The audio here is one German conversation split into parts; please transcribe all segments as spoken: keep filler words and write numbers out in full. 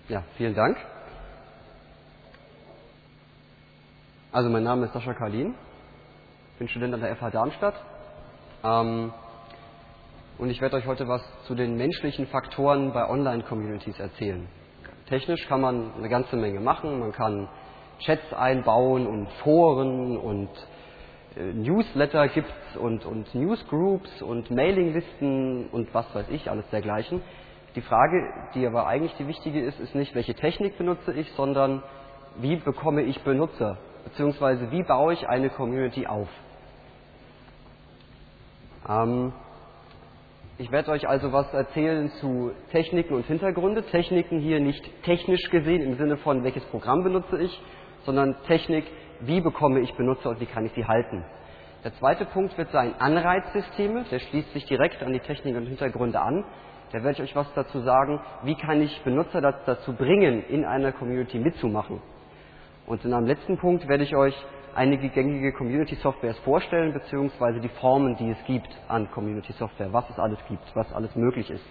Ja, vielen Dank. Also mein Name ist Sascha Karlin, bin Student an der F H Darmstadt ähm, und ich werde euch heute was zu den menschlichen Faktoren bei Online-Communities erzählen. Technisch kann man eine ganze Menge machen, man kann Chats einbauen und Foren und äh, Newsletter gibt's und, und Newsgroups und Mailinglisten und was weiß ich, alles dergleichen. Die Frage, die aber eigentlich die wichtige ist, ist nicht, welche Technik benutze ich, sondern wie bekomme ich Benutzer, beziehungsweise wie baue ich eine Community auf. Ähm, ich werde euch also was erzählen zu Techniken und Hintergründe. Techniken hier nicht technisch gesehen im Sinne von, welches Programm benutze ich, sondern Technik, wie bekomme ich Benutzer und wie kann ich sie halten. Der zweite Punkt wird sein Anreizsysteme, der schließt sich direkt an die Technik und Hintergründe an. Da werde ich euch was dazu sagen, wie kann ich Benutzer dazu bringen, in einer Community mitzumachen. Und in einem letzten Punkt werde ich euch einige gängige Community-Softwares vorstellen, beziehungsweise die Formen, die es gibt an Community-Software, was es alles gibt, was alles möglich ist.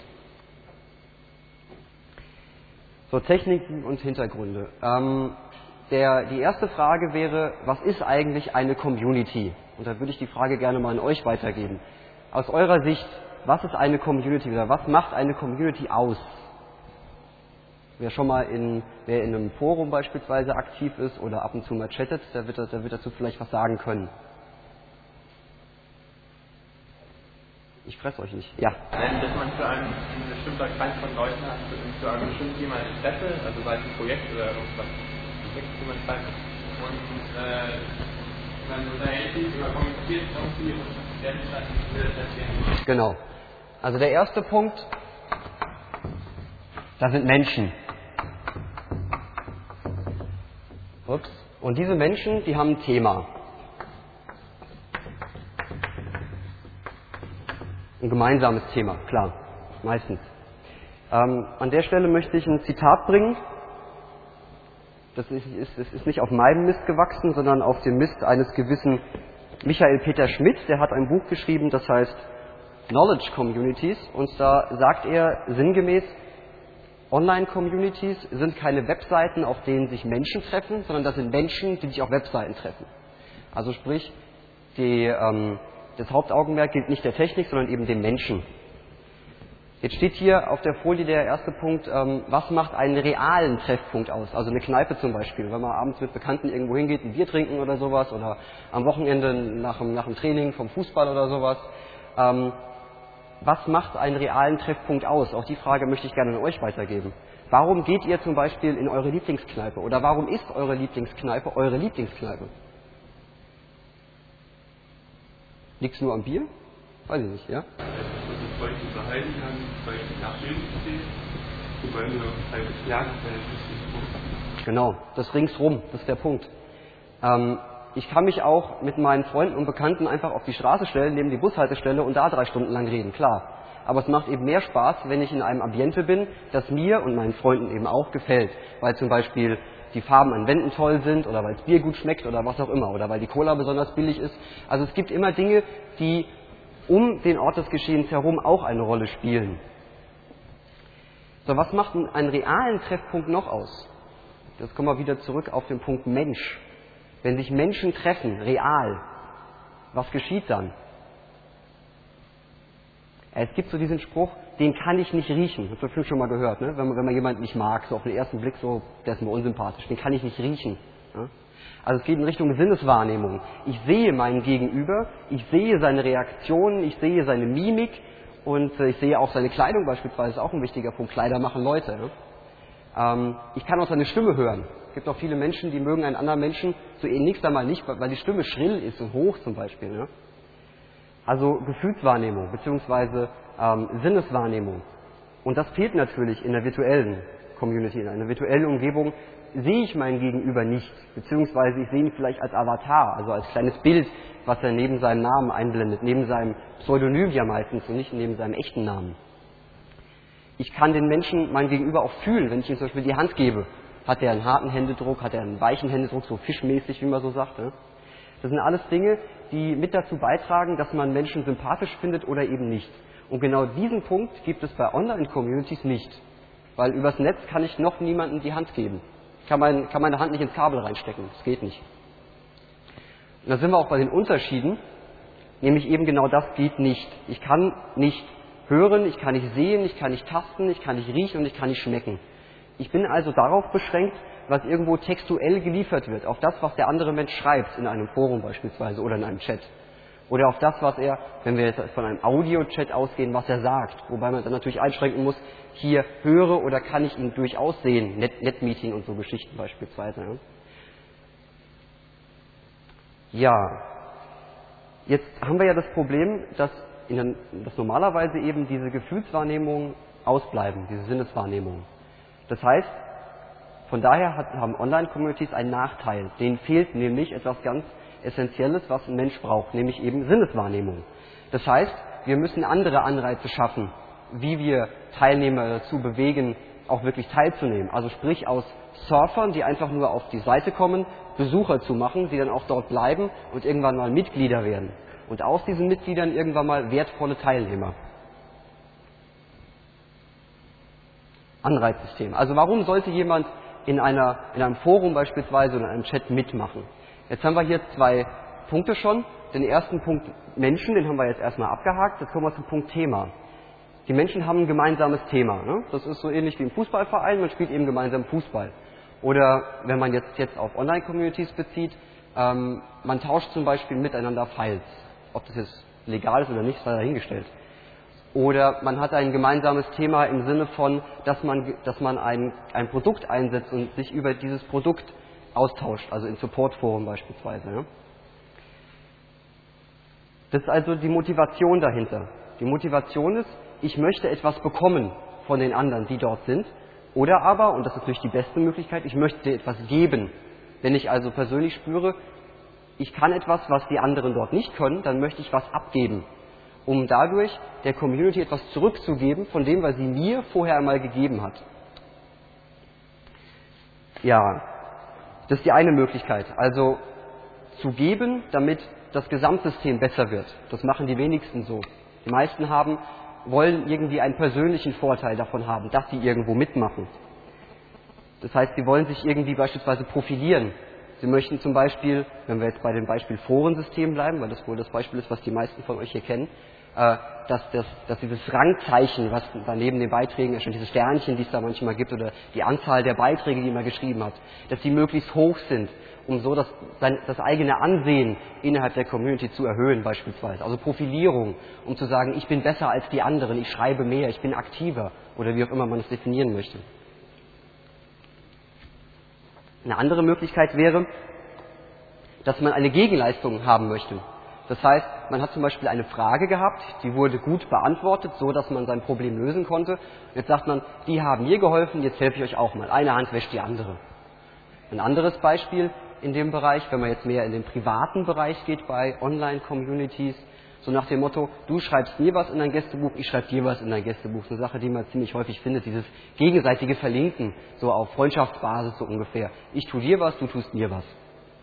So, Techniken und Hintergründe. Ähm, der, die erste Frage wäre, was ist eigentlich eine Community? Und da würde ich die Frage gerne mal an euch weitergeben. Aus eurer Sicht, was ist eine Community oder was macht eine Community aus? Wer schon mal in, wer in einem Forum beispielsweise aktiv ist oder ab und zu mal chattet, der wird, der wird dazu vielleicht was sagen können. Ich fresse euch nicht. Ja. Dass man für einen, einen bestimmter Kreis von Leuten hat, für ein bestimmtes Thema Interesse, also sei es ein Projekt oder irgendwas, wie man sagt, und äh, man unterhält sich oder kommuniziert irgendwie und der will das erzählen. Genau. Also der erste Punkt, das sind Menschen. Ups. Und diese Menschen, die haben ein Thema. Ein gemeinsames Thema, klar, meistens. Ähm, an der Stelle möchte ich ein Zitat bringen. Das ist, ist, ist, ist nicht auf meinem Mist gewachsen, sondern auf dem Mist eines gewissen Michael Peter Schmidt. Der hat ein Buch geschrieben, das heißt Knowledge Communities. Und da sagt er sinngemäß, Online-Communities sind keine Webseiten, auf denen sich Menschen treffen, sondern das sind Menschen, die sich auf Webseiten treffen. Also sprich, die, ähm, das Hauptaugenmerk gilt nicht der Technik, sondern eben dem Menschen. Jetzt steht hier auf der Folie der erste Punkt, ähm, was macht einen realen Treffpunkt aus? Also eine Kneipe zum Beispiel, wenn man abends mit Bekannten irgendwo hingeht, ein Bier trinken oder sowas, oder am Wochenende nach dem, nach dem Training vom Fußball oder sowas. Ähm, Was macht einen realen Treffpunkt aus? Auch die Frage möchte ich gerne an euch weitergeben. Warum geht ihr zum Beispiel in eure Lieblingskneipe? Oder warum ist eure Lieblingskneipe eure Lieblingskneipe? Liegt's nur am Bier? Weiß ich nicht, ja? Also weil ich unterhalten kann, weil ich nach Film stehe, und weil wir halt lernen, weil es nicht Genau, das ringsrum, das ist der Punkt. Ähm, Ich kann mich auch mit meinen Freunden und Bekannten einfach auf die Straße stellen, neben die Bushaltestelle und da drei Stunden lang reden, klar. Aber es macht eben mehr Spaß, wenn ich in einem Ambiente bin, das mir und meinen Freunden eben auch gefällt. Weil zum Beispiel die Farben an Wänden toll sind oder weil das Bier gut schmeckt oder was auch immer. Oder weil die Cola besonders billig ist. Also es gibt immer Dinge, die um den Ort des Geschehens herum auch eine Rolle spielen. So, was macht einen realen Treffpunkt noch aus? Jetzt kommen wir wieder zurück auf den Punkt Mensch. Wenn sich Menschen treffen, real, was geschieht dann? Es gibt so diesen Spruch, den kann ich nicht riechen. Das habt ihr schon mal gehört, ne? wenn, man, wenn man jemanden nicht mag, so auf den ersten Blick so, der ist mir unsympathisch, den kann ich nicht riechen. Ja? Also es geht in Richtung Sinneswahrnehmung. Ich sehe meinen Gegenüber, ich sehe seine Reaktionen, ich sehe seine Mimik und äh, ich sehe auch seine Kleidung beispielsweise, ist auch ein wichtiger Punkt. Kleider machen Leute. Ne? Ähm, ich kann auch seine Stimme hören. Es gibt auch viele Menschen, die mögen einen anderen Menschen zunächst einmal nicht, weil die Stimme schrill ist und hoch zum Beispiel. Ne? Also Gefühlswahrnehmung bzw. Ähm, Sinneswahrnehmung. Und das fehlt natürlich in der virtuellen Community. In einer virtuellen Umgebung sehe ich meinen Gegenüber nicht, beziehungsweise ich sehe ihn vielleicht als Avatar, also als kleines Bild, was er neben seinem Namen einblendet, neben seinem Pseudonym ja meistens und nicht neben seinem echten Namen. Ich kann den Menschen, mein Gegenüber, auch fühlen, wenn ich ihm zum Beispiel die Hand gebe. Hat er einen harten Händedruck, hat er einen weichen Händedruck, so fischmäßig, wie man so sagt. Ne? Das sind alles Dinge, die mit dazu beitragen, dass man Menschen sympathisch findet oder eben nicht. Und genau diesen Punkt gibt es bei Online-Communities nicht. Weil übers Netz kann ich noch niemandem die Hand geben. Ich kann, mein, kann meine Hand nicht ins Kabel reinstecken. Das geht nicht. Und da sind wir auch bei den Unterschieden. Nämlich eben genau das geht nicht. Ich kann nicht hören, ich kann nicht sehen, ich kann nicht tasten, ich kann nicht riechen und ich kann nicht schmecken. Ich bin also darauf beschränkt, was irgendwo textuell geliefert wird. Auf das, was der andere Mensch schreibt, in einem Forum beispielsweise oder in einem Chat. Oder auf das, was er, wenn wir jetzt von einem Audio-Chat ausgehen, was er sagt. Wobei man dann natürlich einschränken muss, hier höre oder kann ich ihn durchaus sehen. Net- Netmeeting und so Geschichten beispielsweise. Ja. ja, jetzt haben wir ja das Problem, dass, in den, dass normalerweise eben diese Gefühlswahrnehmungen ausbleiben, diese Sinneswahrnehmungen. Das heißt, von daher hat, haben Online-Communities einen Nachteil. Denen fehlt nämlich etwas ganz Essentielles, was ein Mensch braucht, nämlich eben Sinneswahrnehmung. Das heißt, wir müssen andere Anreize schaffen, wie wir Teilnehmer dazu bewegen, auch wirklich teilzunehmen. Also sprich aus Surfern, die einfach nur auf die Seite kommen, Besucher zu machen, die dann auch dort bleiben und irgendwann mal Mitglieder werden. Und aus diesen Mitgliedern irgendwann mal wertvolle Teilnehmer. Anreizsystem. Also warum sollte jemand in, einer, in einem Forum beispielsweise oder in einem Chat mitmachen? Jetzt haben wir hier zwei Punkte schon. Den ersten Punkt Menschen, den haben wir jetzt erstmal abgehakt. Jetzt kommen wir zum Punkt Thema. Die Menschen haben ein gemeinsames Thema. Ne? Das ist so ähnlich wie im Fußballverein, man spielt eben gemeinsam Fußball. Oder wenn man jetzt, jetzt auf Online-Communities bezieht, ähm, man tauscht zum Beispiel miteinander Files. Ob das jetzt legal ist oder nicht, sei dahingestellt. Oder man hat ein gemeinsames Thema im Sinne von, dass man, dass man ein, ein Produkt einsetzt und sich über dieses Produkt austauscht, also in Supportforen beispielsweise. Ja. Das ist also die Motivation dahinter. Die Motivation ist, ich möchte etwas bekommen von den anderen, die dort sind. Oder aber, und das ist natürlich die beste Möglichkeit, ich möchte dir etwas geben. Wenn ich also persönlich spüre, ich kann etwas, was die anderen dort nicht können, dann möchte ich was abgeben, um dadurch der Community etwas zurückzugeben von dem, was sie mir vorher einmal gegeben hat. Ja, das ist die eine Möglichkeit. Also zu geben, damit das Gesamtsystem besser wird. Das machen die wenigsten so. Die meisten haben, wollen irgendwie einen persönlichen Vorteil davon haben, dass sie irgendwo mitmachen. Das heißt, sie wollen sich irgendwie beispielsweise profilieren. Sie möchten zum Beispiel, wenn wir jetzt bei dem Beispiel Forensystem bleiben, weil das wohl das Beispiel ist, was die meisten von euch hier kennen, äh, dass, das, dass dieses Rangzeichen, was da neben den Beiträgen erscheint, diese Sternchen, die es da manchmal gibt, oder die Anzahl der Beiträge, die man geschrieben hat, dass die möglichst hoch sind, um so das, sein, das eigene Ansehen innerhalb der Community zu erhöhen beispielsweise. Also Profilierung, um zu sagen, ich bin besser als die anderen, ich schreibe mehr, ich bin aktiver oder wie auch immer man es definieren möchte. Eine andere Möglichkeit wäre, dass man eine Gegenleistung haben möchte. Das heißt, man hat zum Beispiel eine Frage gehabt, die wurde gut beantwortet, so dass man sein Problem lösen konnte. Jetzt sagt man, die haben mir geholfen, jetzt helfe ich euch auch mal. Eine Hand wäscht die andere. Ein anderes Beispiel in dem Bereich, wenn man jetzt mehr in den privaten Bereich geht bei Online-Communities, so nach dem Motto, du schreibst mir was in dein Gästebuch, ich schreibe dir was in dein Gästebuch. So eine Sache, die man ziemlich häufig findet, dieses gegenseitige Verlinken, so auf Freundschaftsbasis so ungefähr. Ich tue dir was, du tust mir was.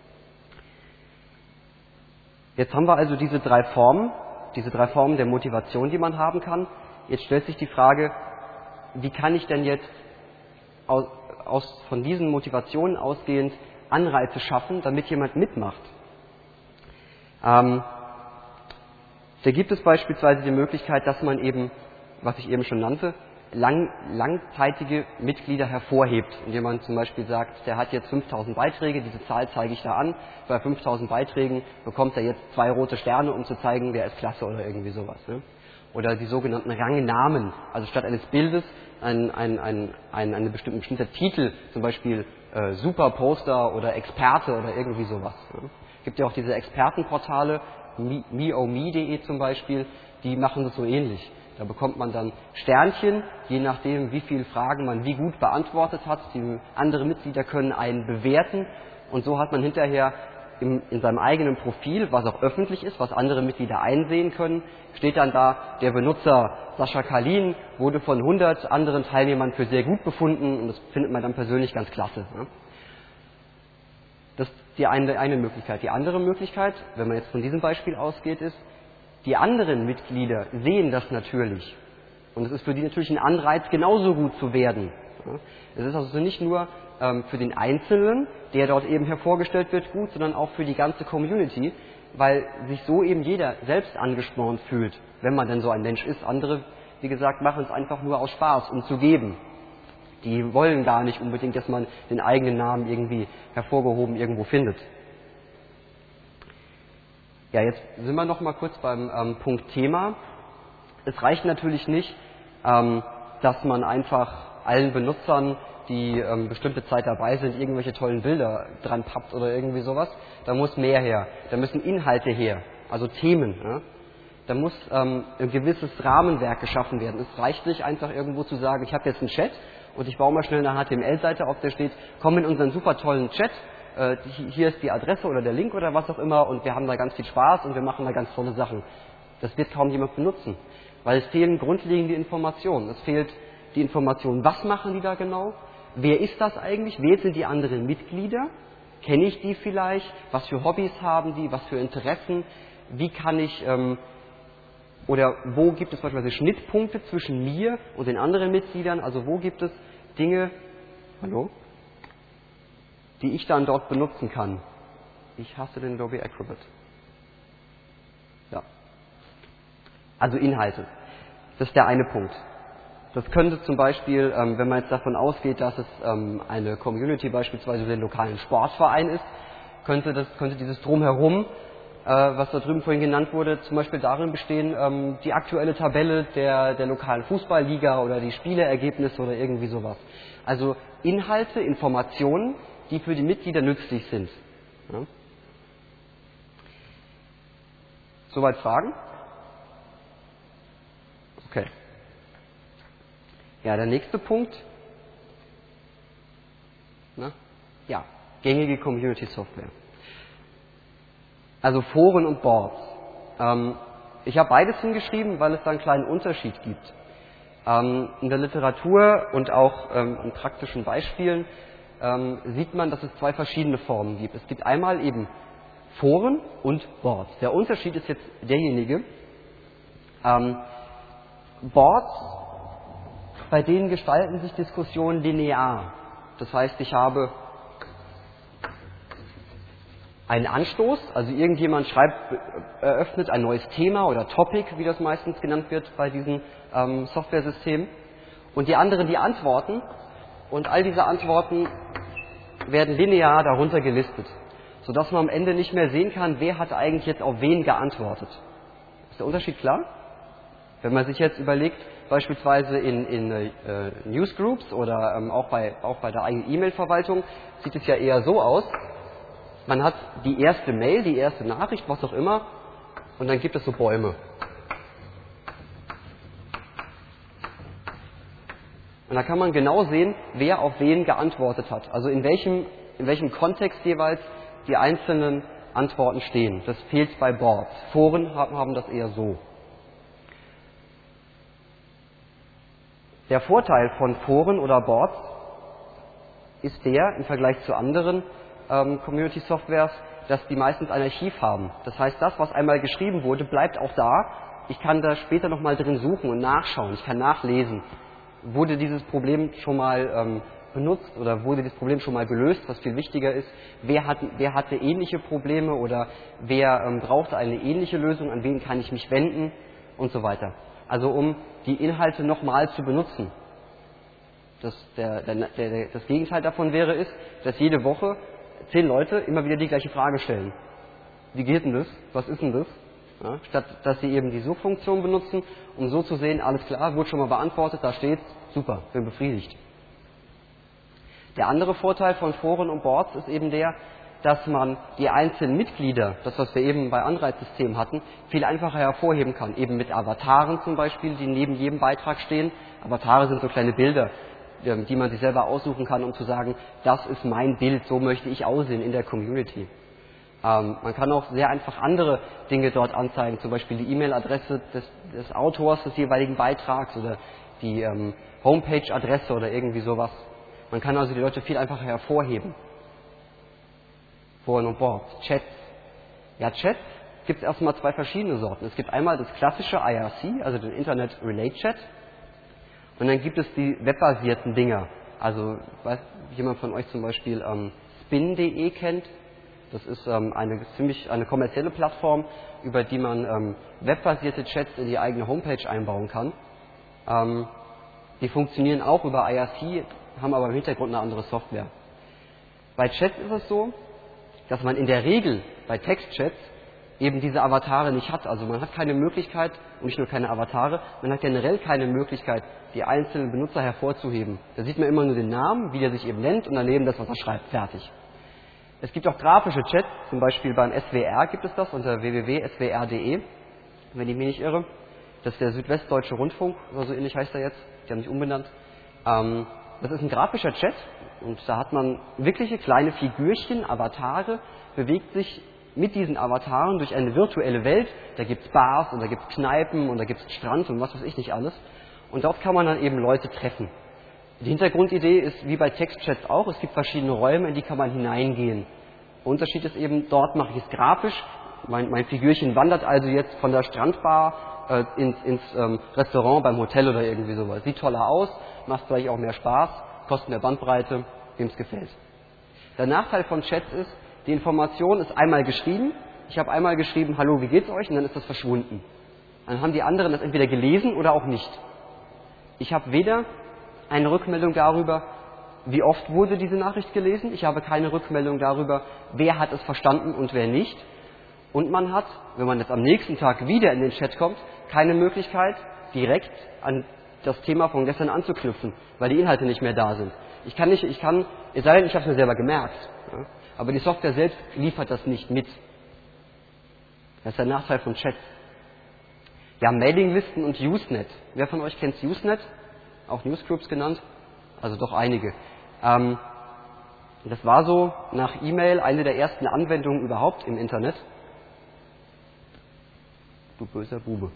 Jetzt haben wir also diese drei Formen, diese drei Formen der Motivation, die man haben kann. Jetzt stellt sich die Frage, wie kann ich denn jetzt aus, aus, von diesen Motivationen ausgehend Anreize schaffen, damit jemand mitmacht? Ähm, da gibt es beispielsweise die Möglichkeit, dass man eben, was ich eben schon nannte, lang, langzeitige Mitglieder hervorhebt, indem man zum Beispiel sagt, der hat jetzt fünftausend Beiträge, diese Zahl zeige ich da an, bei fünftausend Beiträgen bekommt er jetzt zwei rote Sterne, um zu zeigen, wer ist klasse oder irgendwie sowas. Ne? Oder die sogenannten Rangnamen, also statt eines Bildes ein, ein, ein, ein, ein bestimmter, bestimmter Titel, zum Beispiel äh, Superposter oder Experte oder irgendwie sowas. Ne? Es gibt ja auch diese Expertenportale, me o me punkt de zum Beispiel, die machen das so ähnlich. Da bekommt man dann Sternchen, je nachdem, wie viele Fragen man wie gut beantwortet hat. Die andere Mitglieder können einen bewerten und so hat man hinterher im, in seinem eigenen Profil, was auch öffentlich ist, was andere Mitglieder einsehen können, steht dann da, der Benutzer Sascha Kalin wurde von hundert anderen Teilnehmern für sehr gut befunden und das findet man dann persönlich ganz klasse. Ne? Das ist die eine, eine Möglichkeit. Die andere Möglichkeit, wenn man jetzt von diesem Beispiel ausgeht, ist, die anderen Mitglieder sehen das natürlich Und es ist für die natürlich ein Anreiz, genauso gut zu werden. Ja. Es ist also nicht nur ähm, für den Einzelnen, der dort eben hervorgestellt wird, gut, sondern auch für die ganze Community, weil sich so eben jeder selbst angespornt fühlt, wenn man denn so ein Mensch ist. Andere, wie gesagt, machen es einfach nur aus Spaß, um zu geben. Die wollen gar nicht unbedingt, dass man den eigenen Namen irgendwie hervorgehoben irgendwo findet. Ja, jetzt sind wir noch mal kurz beim ähm, Punkt Thema. Es reicht natürlich nicht, ähm, dass man einfach allen Benutzern, die ähm, bestimmte Zeit dabei sind, irgendwelche tollen Bilder dran pappt oder irgendwie sowas. Da muss mehr her. Da müssen Inhalte her, also Themen. Ja? Da muss ähm, ein gewisses Rahmenwerk geschaffen werden. Es reicht nicht einfach irgendwo zu sagen, ich habe jetzt einen Chat und ich baue mal schnell eine H T M L-Seite auf, der steht, komm in unseren super tollen Chat, äh, hier ist die Adresse oder der Link oder was auch immer und wir haben da ganz viel Spaß und wir machen da ganz tolle Sachen. Das wird kaum jemand benutzen, weil es fehlen grundlegende Informationen. Es fehlt die Information, was machen die da genau, wer ist das eigentlich, wer sind die anderen Mitglieder, kenne ich die vielleicht, was für Hobbys haben die, was für Interessen, wie kann ich... Ähm, Oder wo gibt es beispielsweise Schnittpunkte zwischen mir und den anderen Mitgliedern? Also wo gibt es Dinge, hallo, die ich dann dort benutzen kann? Ich hasse den Adobe Acrobat. Ja. Also Inhalte. Das ist der eine Punkt. Das könnte zum Beispiel, ähm, wenn man jetzt davon ausgeht, dass es ähm, eine Community beispielsweise für den lokalen Sportverein ist, könnte, das, könnte dieses Drumherum, was da drüben vorhin genannt wurde, zum Beispiel darin bestehen, ähm, die aktuelle Tabelle der, der lokalen Fußballliga oder die Spieleergebnisse oder irgendwie sowas. Also Inhalte, Informationen, die für die Mitglieder nützlich sind. Ja. Soweit Fragen? Okay. Ja, der nächste Punkt. Na? Ja, gängige Community-Software. Also Foren und Boards. Ähm, ich habe beides hingeschrieben, weil es da einen kleinen Unterschied gibt. Ähm, in der Literatur und auch ähm, in praktischen Beispielen ähm, sieht man, dass es zwei verschiedene Formen gibt. Es gibt einmal eben Foren und Boards. Der Unterschied ist jetzt derjenige, ähm, Boards, bei denen gestalten sich Diskussionen linear. Das heißt, ich habe einen Anstoß, also irgendjemand schreibt, eröffnet ein neues Thema oder Topic, wie das meistens genannt wird bei diesen ähm, Softwaresystemen, und die anderen die antworten, und all diese Antworten werden linear darunter gelistet, sodass man am Ende nicht mehr sehen kann, wer hat eigentlich jetzt auf wen geantwortet. Ist der Unterschied klar? Wenn man sich jetzt überlegt, beispielsweise in, in äh, Newsgroups oder ähm, auch, bei, auch bei der eigenen E-Mail-Verwaltung, sieht es ja eher so aus, man hat die erste Mail, die erste Nachricht, was auch immer, und dann gibt es so Bäume. Und da kann man genau sehen, wer auf wen geantwortet hat. Also in welchem, in welchem Kontext jeweils die einzelnen Antworten stehen. Das fehlt bei Boards. Foren haben das eher so. Der Vorteil von Foren oder Boards ist der, im Vergleich zu anderen ähm, Community-Softwares, dass die meistens ein Archiv haben. Das heißt, das, was einmal geschrieben wurde, bleibt auch da. Ich kann da später nochmal drin suchen und nachschauen. Ich kann nachlesen. Wurde dieses Problem schon mal ähm, benutzt oder wurde das Problem schon mal gelöst, was viel wichtiger ist? Wer, hat, wer hatte ähnliche Probleme oder wer ähm, brauchte eine ähnliche Lösung? An wen kann ich mich wenden? Und so weiter. Also um die Inhalte nochmal zu benutzen. Das, der, der, der, das Gegenteil davon wäre ist, dass jede Woche zehn Leute immer wieder die gleiche Frage stellen. Wie geht denn das? Was ist denn das? Ja, statt dass sie eben die Suchfunktion benutzen, um so zu sehen, alles klar, wurde schon mal beantwortet, da steht's, super, bin befriedigt. Der andere Vorteil von Foren und Boards ist eben der, dass man die einzelnen Mitglieder, das was wir eben bei Anreizsystemen hatten, viel einfacher hervorheben kann. Eben mit Avataren zum Beispiel, die neben jedem Beitrag stehen. Avatare sind so kleine Bilder, die man sich selber aussuchen kann, um zu sagen, das ist mein Bild, so möchte ich aussehen in der Community. Ähm, man kann auch sehr einfach andere Dinge dort anzeigen, zum Beispiel die E-Mail-Adresse des, des Autors des jeweiligen Beitrags oder die ähm, Homepage-Adresse oder irgendwie sowas. Man kann also die Leute viel einfacher hervorheben. Foren und Boards. Chats. Ja, Chats gibt es erstmal zwei verschiedene Sorten. Es gibt einmal das klassische I R C, also den Internet Relay Chat. Und dann gibt es die webbasierten Dinger. Also, weiß jemand von euch zum Beispiel ähm, spin punkt de kennt? Das ist ähm, eine ziemlich eine kommerzielle Plattform, über die man ähm, webbasierte Chats in die eigene Homepage einbauen kann. Ähm, die funktionieren auch über I R C, haben aber im Hintergrund eine andere Software. Bei Chats ist es so, dass man in der Regel bei Textchats eben diese Avatare nicht hat. Also man hat keine Möglichkeit, und nicht nur keine Avatare, man hat generell keine Möglichkeit, die einzelnen Benutzer hervorzuheben. Da sieht man immer nur den Namen, wie der sich eben nennt und daneben das, was er schreibt. Fertig. Es gibt auch grafische Chats, zum Beispiel beim S W R gibt es das unter w w w punkt s w r punkt de, wenn ich mich nicht irre. Das ist der Südwestdeutsche Rundfunk, oder so ähnlich heißt er jetzt, die haben sich umbenannt. Ähm, das ist ein grafischer Chat und da hat man wirkliche kleine Figürchen, Avatare, bewegt sich mit diesen Avataren durch eine virtuelle Welt. Da gibt es Bars und da gibt es Kneipen und da gibt es Strand und was weiß ich nicht alles. Und dort kann man dann eben Leute treffen. Die Hintergrundidee ist wie bei Textchats auch, es gibt verschiedene Räume, in die kann man hineingehen. Der Unterschied ist eben, dort mache ich es grafisch. Mein, mein Figürchen wandert also jetzt von der Strandbar äh, ins, ins ähm, Restaurant beim Hotel oder irgendwie sowas. Sieht toller aus, macht vielleicht auch mehr Spaß, kostet mehr Bandbreite, wem es gefällt. Der Nachteil von Chats ist, die Information ist einmal geschrieben. Ich habe einmal geschrieben, hallo, wie geht's euch? Und dann ist das verschwunden. Dann haben die anderen das entweder gelesen oder auch nicht. Ich habe weder eine Rückmeldung darüber, wie oft wurde diese Nachricht gelesen. Ich habe keine Rückmeldung darüber, wer hat es verstanden und wer nicht. Und man hat, wenn man jetzt am nächsten Tag wieder in den Chat kommt, keine Möglichkeit, direkt an das Thema von gestern anzuknüpfen, weil die Inhalte nicht mehr da sind. Ich kann nicht, ich kann, es sei denn, ich habe es mir selber gemerkt. Ja, aber die Software selbst liefert das nicht mit. Das ist der Nachteil von Chats. Ja, Mailinglisten und Usenet. Wer von euch kennt Usenet? Auch Newsgroups genannt? Also doch einige. Ähm, das war so nach E-Mail eine der ersten Anwendungen überhaupt im Internet. Du böser Bube.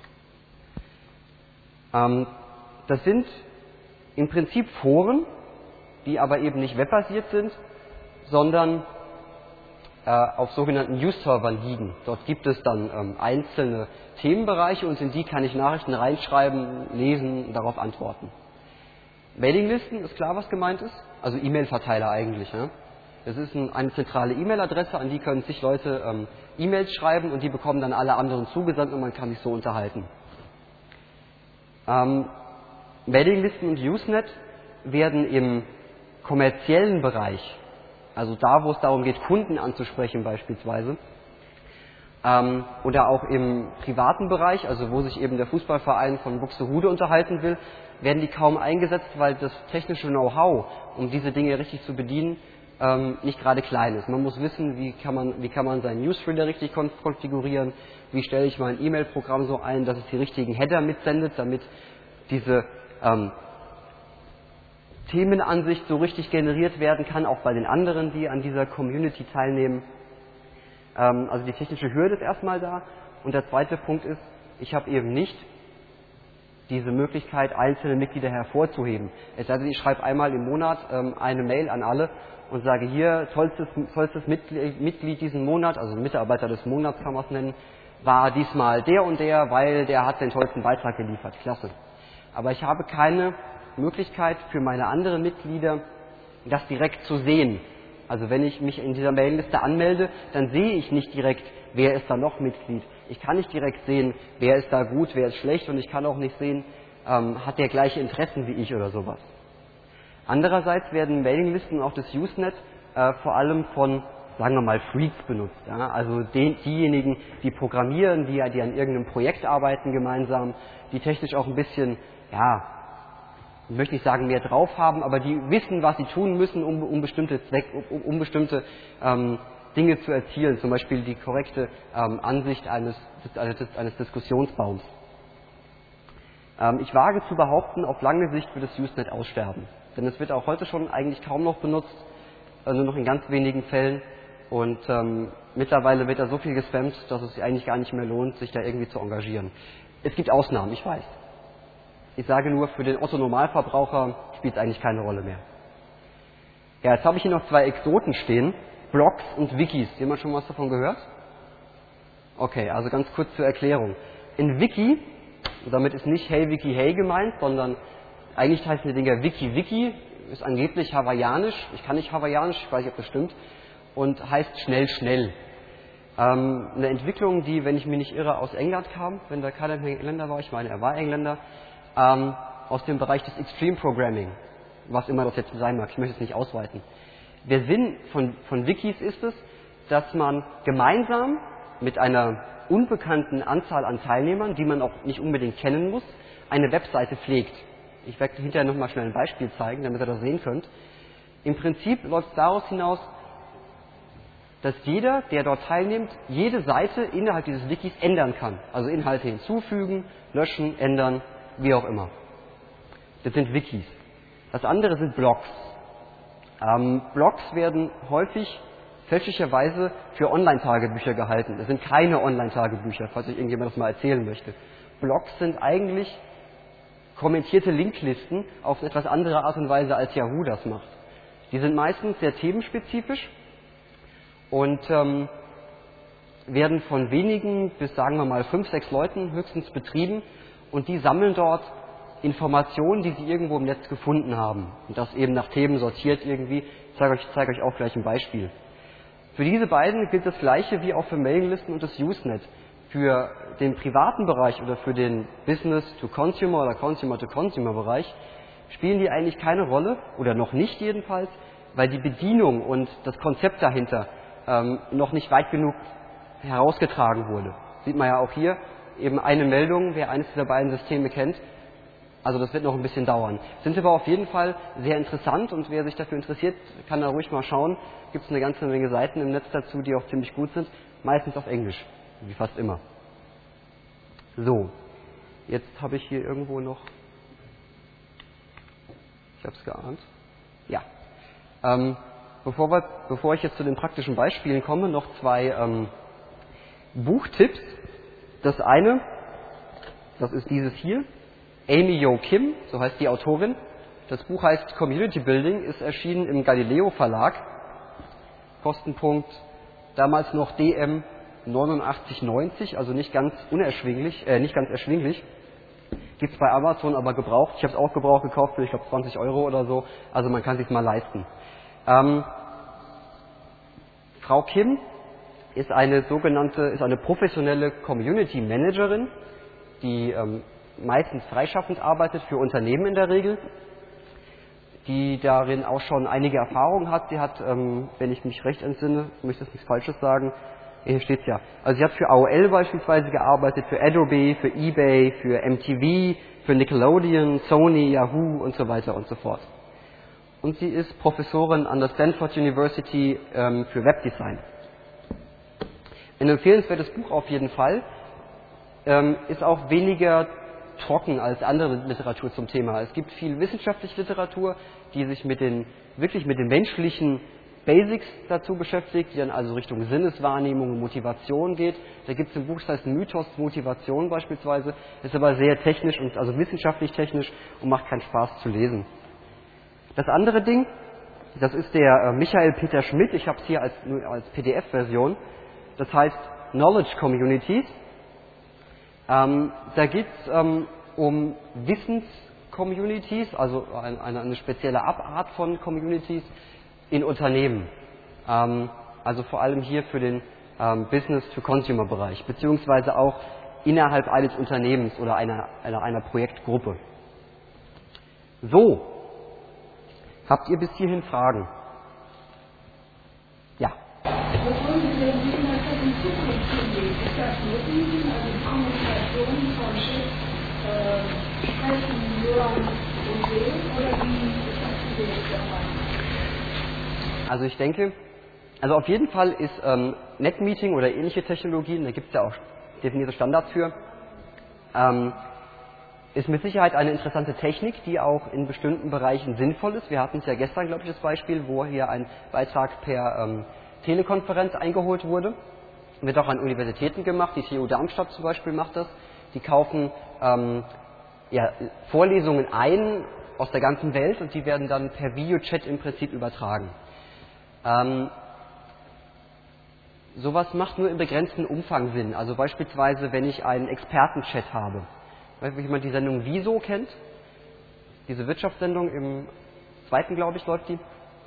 Ähm, das sind im Prinzip Foren, die aber eben nicht webbasiert sind, sondern äh, auf sogenannten News-Servern liegen. Dort gibt es dann ähm, einzelne Themenbereiche und in die kann ich Nachrichten reinschreiben, lesen, darauf antworten. Mailinglisten, ist klar, was gemeint ist? Also E-Mail-Verteiler eigentlich. Ne? Das ist ein, eine zentrale E-Mail-Adresse, an die können sich Leute ähm, E-Mails schreiben und die bekommen dann alle anderen zugesandt und man kann sich so unterhalten. Ähm, Mailinglisten und Usenet werden im kommerziellen Bereich, also da, wo es darum geht, Kunden anzusprechen beispielsweise, ähm, oder auch im privaten Bereich, also wo sich eben der Fußballverein von Buxtehude unterhalten will, werden die kaum eingesetzt, weil das technische Know-how, um diese Dinge richtig zu bedienen, ähm, nicht gerade klein ist. Man muss wissen, wie kann man, wie kann man seinen Newsreader richtig konfigurieren, wie stelle ich mein E-Mail-Programm so ein, dass es die richtigen Header mitsendet, damit diese ähm, Themenansicht so richtig generiert werden kann, auch bei den anderen, die an dieser Community teilnehmen. Ähm, also die technische Hürde ist erstmal da. Und der zweite Punkt ist, ich habe eben nicht diese Möglichkeit, einzelne Mitglieder hervorzuheben. Es sei denn, ich schreibe einmal im Monat ähm, eine Mail an alle und sage hier, tollstes, tollstes Mitglied, Mitglied diesen Monat, also Mitarbeiter des Monats kann man es nennen, war diesmal der und der, weil der hat den tollsten Beitrag geliefert. Klasse. Aber ich habe keine Möglichkeit für meine anderen Mitglieder, das direkt zu sehen. Also wenn ich mich in dieser Mailingliste anmelde, dann sehe ich nicht direkt, wer ist da noch Mitglied. Ich kann nicht direkt sehen, wer ist da gut, wer ist schlecht und ich kann auch nicht sehen, ähm, hat der gleiche Interessen wie ich oder sowas. Andererseits werden Mailinglisten und auch das Usenet äh, vor allem von, sagen wir mal, Freaks benutzt. Ja? Also den, diejenigen, die programmieren, die, die an irgendeinem Projekt arbeiten gemeinsam, die technisch auch ein bisschen, ja, ich möchte nicht sagen, mehr drauf haben, aber die wissen, was sie tun müssen, um, um bestimmte, Zweck, um, um bestimmte ähm, Dinge zu erzielen, zum Beispiel die korrekte ähm, Ansicht eines, eines, eines Diskussionsbaums. Ähm, ich wage zu behaupten, auf lange Sicht wird das Usenet aussterben, denn es wird auch heute schon eigentlich kaum noch benutzt, äh, nur noch in ganz wenigen Fällen und ähm, mittlerweile wird da so viel gespammt, dass es sich eigentlich gar nicht mehr lohnt, sich da irgendwie zu engagieren. Es gibt Ausnahmen, ich weiß. Ich sage nur, für den Otto-Normalverbraucher spielt es eigentlich keine Rolle mehr. Ja, jetzt habe ich hier noch zwei Exoten stehen, Blogs und Wikis. Jemand schon was davon gehört? Okay, also ganz kurz zur Erklärung. In Wiki, und damit ist nicht Hey Wiki Hey gemeint, sondern Eigentlich heißen die Dinger Wiki Wiki, ist angeblich hawaiianisch, ich kann nicht hawaiianisch, ich weiß nicht, ob das stimmt, und heißt schnell schnell. Ähm, eine Entwicklung, die, wenn ich mich nicht irre, aus England kam, wenn da keiner mehr Engländer war, ich meine, er war Engländer, ähm, aus dem Bereich des Extreme Programming, was immer das jetzt sein mag, ich möchte es nicht ausweiten. Der Sinn von, von Wikis ist es, dass man gemeinsam mit einer unbekannten Anzahl an Teilnehmern, die man auch nicht unbedingt kennen muss, eine Webseite pflegt. Ich werde hinterher nochmal schnell ein Beispiel zeigen, damit ihr das sehen könnt. Im Prinzip läuft es daraus hinaus, dass jeder, der dort teilnimmt, jede Seite innerhalb dieses Wikis ändern kann. Also Inhalte hinzufügen, löschen, ändern, wie auch immer. Das sind Wikis. Das andere sind Blogs. Ähm, Blogs werden häufig fälschlicherweise für Online-Tagebücher gehalten. Das sind keine Online-Tagebücher, falls euch irgendjemand das mal erzählen möchte. Blogs sind eigentlich kommentierte Linklisten auf etwas andere Art und Weise, als Yahoo das macht. Die sind meistens sehr themenspezifisch und ähm, werden von wenigen bis, sagen wir mal, fünf, sechs Leuten höchstens betrieben und die sammeln dort Informationen, die sie irgendwo im Netz gefunden haben und das eben nach Themen sortiert irgendwie. Ich zeige euch, zeige euch auch gleich ein Beispiel. Für diese beiden gilt das Gleiche wie auch für Mailinglisten und das Usenet. Für den privaten Bereich oder für den Business-to-Consumer oder Consumer-to-Consumer-Bereich spielen die eigentlich keine Rolle, oder noch nicht jedenfalls, weil die Bedienung und das Konzept dahinter ähm, noch nicht weit genug herausgetragen wurde. Sieht man ja auch hier, eben eine Meldung, wer eines dieser beiden Systeme kennt. Also das wird noch ein bisschen dauern. Sind aber auf jeden Fall sehr interessant und wer sich dafür interessiert, kann da ruhig mal schauen. Gibt es eine ganze Menge Seiten im Netz dazu, die auch ziemlich gut sind. Meistens auf Englisch, wie fast immer. So, jetzt habe ich hier irgendwo noch... Ich habe es geahnt. Ja. Ähm, bevor, wir, bevor ich jetzt zu den praktischen Beispielen komme, noch zwei ähm, Buchtipps. Das eine, das ist dieses hier. Amy Jo Kim, so heißt die Autorin. Das Buch heißt Community Building, ist erschienen im Galileo Verlag. Kostenpunkt damals noch D M neunundachtzig neunzig, also nicht ganz unerschwinglich, äh, nicht ganz erschwinglich. Gibt es bei Amazon aber gebraucht. Ich habe es auch gebraucht gekauft für, ich glaube, zwanzig Euro oder so. Also man kann es sich mal leisten. Ähm, Frau Kim ist eine sogenannte, ist eine professionelle Community Managerin, die ähm, meistens freischaffend arbeitet für Unternehmen in der Regel, die darin auch schon einige Erfahrungen hat. Sie hat, ähm, wenn ich mich recht entsinne, ich möchte jetzt nichts Falsches sagen, hier steht es ja. Also sie hat für A O L beispielsweise gearbeitet, für Adobe, für eBay, für M T V, für Nickelodeon, Sony, Yahoo und so weiter und so fort. Und sie ist Professorin an der Stanford University ähm, für Webdesign. Ein empfehlenswertes Buch auf jeden Fall, ähm, ist auch weniger trocken als andere Literatur zum Thema. Es gibt viel wissenschaftliche Literatur, die sich mit den, wirklich mit den menschlichen Basics dazu beschäftigt, die dann also Richtung Sinneswahrnehmung und Motivation geht. Da gibt es ein Buch, das heißt Mythos Motivation beispielsweise, ist aber sehr technisch und also wissenschaftlich technisch und macht keinen Spaß zu lesen. Das andere Ding, das ist der äh, Michael Peter Schmidt, ich habe es hier als, als P D F-Version, das heißt Knowledge Communities. Ähm, da geht es ähm, um Wissens-Communities, also eine, eine, eine spezielle Abart von Communities in Unternehmen. Ähm, also vor allem hier für den ähm, Business-to-Consumer-Bereich, beziehungsweise auch innerhalb eines Unternehmens oder einer, einer, einer Projektgruppe. So, habt ihr bis hierhin Fragen? Ja. Bevor Sie den Inhalt in Zukunft hinlegen, ist das möglich, also die Kommunikation von Schiff, äh, Sprechen, Hören und Sehen, oder wie ist das Idee dabei? Also ich denke, also auf jeden Fall ist ähm, NetMeeting oder ähnliche Technologien, da gibt es ja auch definierte Standards für, ähm, ist mit Sicherheit eine interessante Technik, die auch in bestimmten Bereichen sinnvoll ist. Wir hatten es ja gestern, glaube ich, das Beispiel, wo hier ein Beitrag per ähm, Telekonferenz eingeholt wurde. Wird auch an Universitäten gemacht, die T U Darmstadt zum Beispiel macht das. Die kaufen ähm, ja, Vorlesungen ein aus der ganzen Welt und die werden dann per Videochat im Prinzip übertragen. Ähm, sowas macht nur im begrenzten Umfang Sinn. Also beispielsweise, wenn ich einen Expertenchat habe. Weil jemand die Sendung Wieso kennt, diese Wirtschaftssendung im zweiten, glaube ich, läuft die.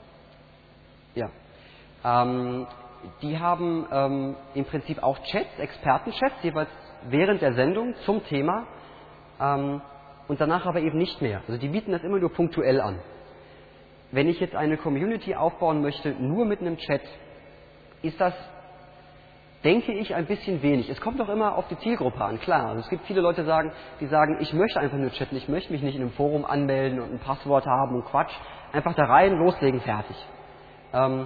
Ja. Ähm, die haben ähm, im Prinzip auch Chats, Expertenchats, jeweils während der Sendung zum Thema ähm, und danach aber eben nicht mehr. Also die bieten das immer nur punktuell an. Wenn ich jetzt eine Community aufbauen möchte, nur mit einem Chat, ist das, denke ich, ein bisschen wenig. Es kommt doch immer auf die Zielgruppe an, klar. Also es gibt viele Leute, sagen, die sagen, ich möchte einfach nur chatten, ich möchte mich nicht in einem Forum anmelden und ein Passwort haben und Quatsch. Einfach da rein, loslegen, fertig. Ähm,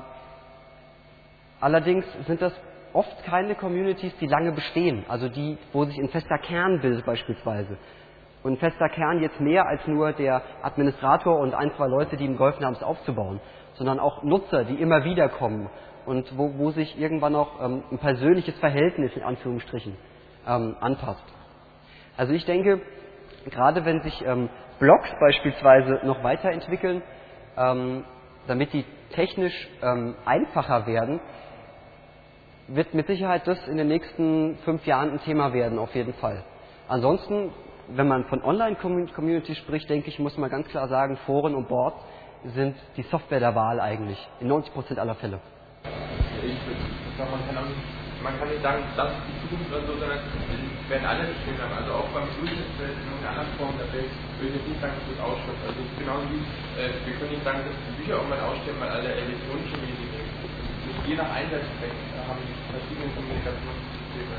allerdings sind das oft keine Communities, die lange bestehen. Also die, wo sich ein fester Kern bildet beispielsweise. Und ein fester Kern jetzt mehr als nur der Administrator und ein, zwei Leute, die ihm geholfen haben, es aufzubauen, sondern auch Nutzer, die immer wieder kommen und wo, wo sich irgendwann auch ähm, ein persönliches Verhältnis in Anführungsstrichen ähm, anpasst. Also ich denke, gerade wenn sich ähm, Blogs beispielsweise noch weiterentwickeln, ähm, damit die technisch ähm, einfacher werden, wird mit Sicherheit das in den nächsten fünf Jahren ein Thema werden, auf jeden Fall. Ansonsten, wenn man von Online-Community spricht, denke ich, muss man ganz klar sagen, Foren und Boards sind die Software der Wahl eigentlich, in neunzig Prozent aller Fälle. Ich sag, man, kann auch nicht, man kann nicht sagen, das ist die Zukunft oder so, sondern es werden alle bestimmt haben. Also auch beim Schulfeld in einer anderen Form, da will ich jetzt nicht sagen, dass das ausstirbt. Also es ist genauso wie, äh, wir können nicht sagen, dass die Bücher irgendwann aussterben, weil alle elektronischen Medien sind. Je nach Einsatzzweck haben die verschiedene Kommunikationssysteme.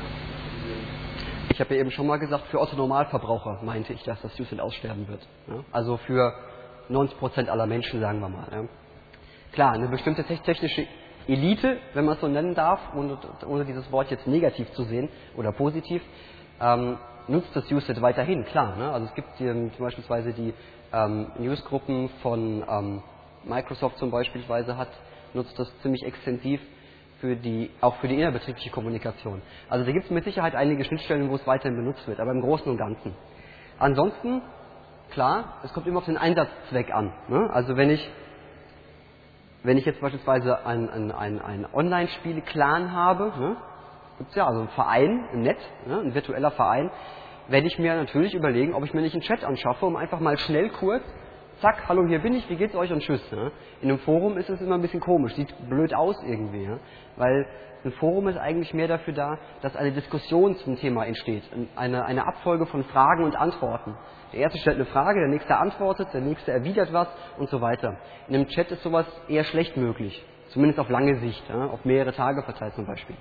Ich habe ja eben schon mal gesagt, für Otto-Normalverbraucher meinte ich, dass das Usenet aussterben wird. Ja? Also für neunzig Prozent aller Menschen, sagen wir mal. Ja? Klar, eine bestimmte technische Elite, wenn man es so nennen darf, ohne, ohne dieses Wort jetzt negativ zu sehen oder positiv, ähm, nutzt das Usenet weiterhin, klar. Ne? Also es gibt ähm, zum Beispiel die ähm, Newsgruppen von ähm, Microsoft zum Beispiel hat, nutzt das ziemlich extensiv. Für die, auch für die innerbetriebliche Kommunikation. Also da gibt es mit Sicherheit einige Schnittstellen, wo es weiterhin benutzt wird, aber im Großen und Ganzen. Ansonsten, klar, es kommt immer auf den Einsatzzweck an. Ne? Also wenn ich, wenn ich jetzt beispielsweise ein, ein, ein, ein Online-Spiel-Clan habe, ne? Gibt es ja also einen Verein im Netz, ne? Ein virtueller Verein, werde ich mir natürlich überlegen, ob ich mir nicht einen Chat anschaffe, um einfach mal schnell kurz zack, hallo, hier bin ich, wie geht's euch und tschüss. Ne? In einem Forum ist es immer ein bisschen komisch, sieht blöd aus irgendwie, ja? Weil ein Forum ist eigentlich mehr dafür da, dass eine Diskussion zum Thema entsteht, eine, eine Abfolge von Fragen und Antworten. Der erste stellt eine Frage, der nächste antwortet, der nächste erwidert was und so weiter. In einem Chat ist sowas eher schlecht möglich, zumindest auf lange Sicht, ja? Auf mehrere Tage verteilt zum Beispiel.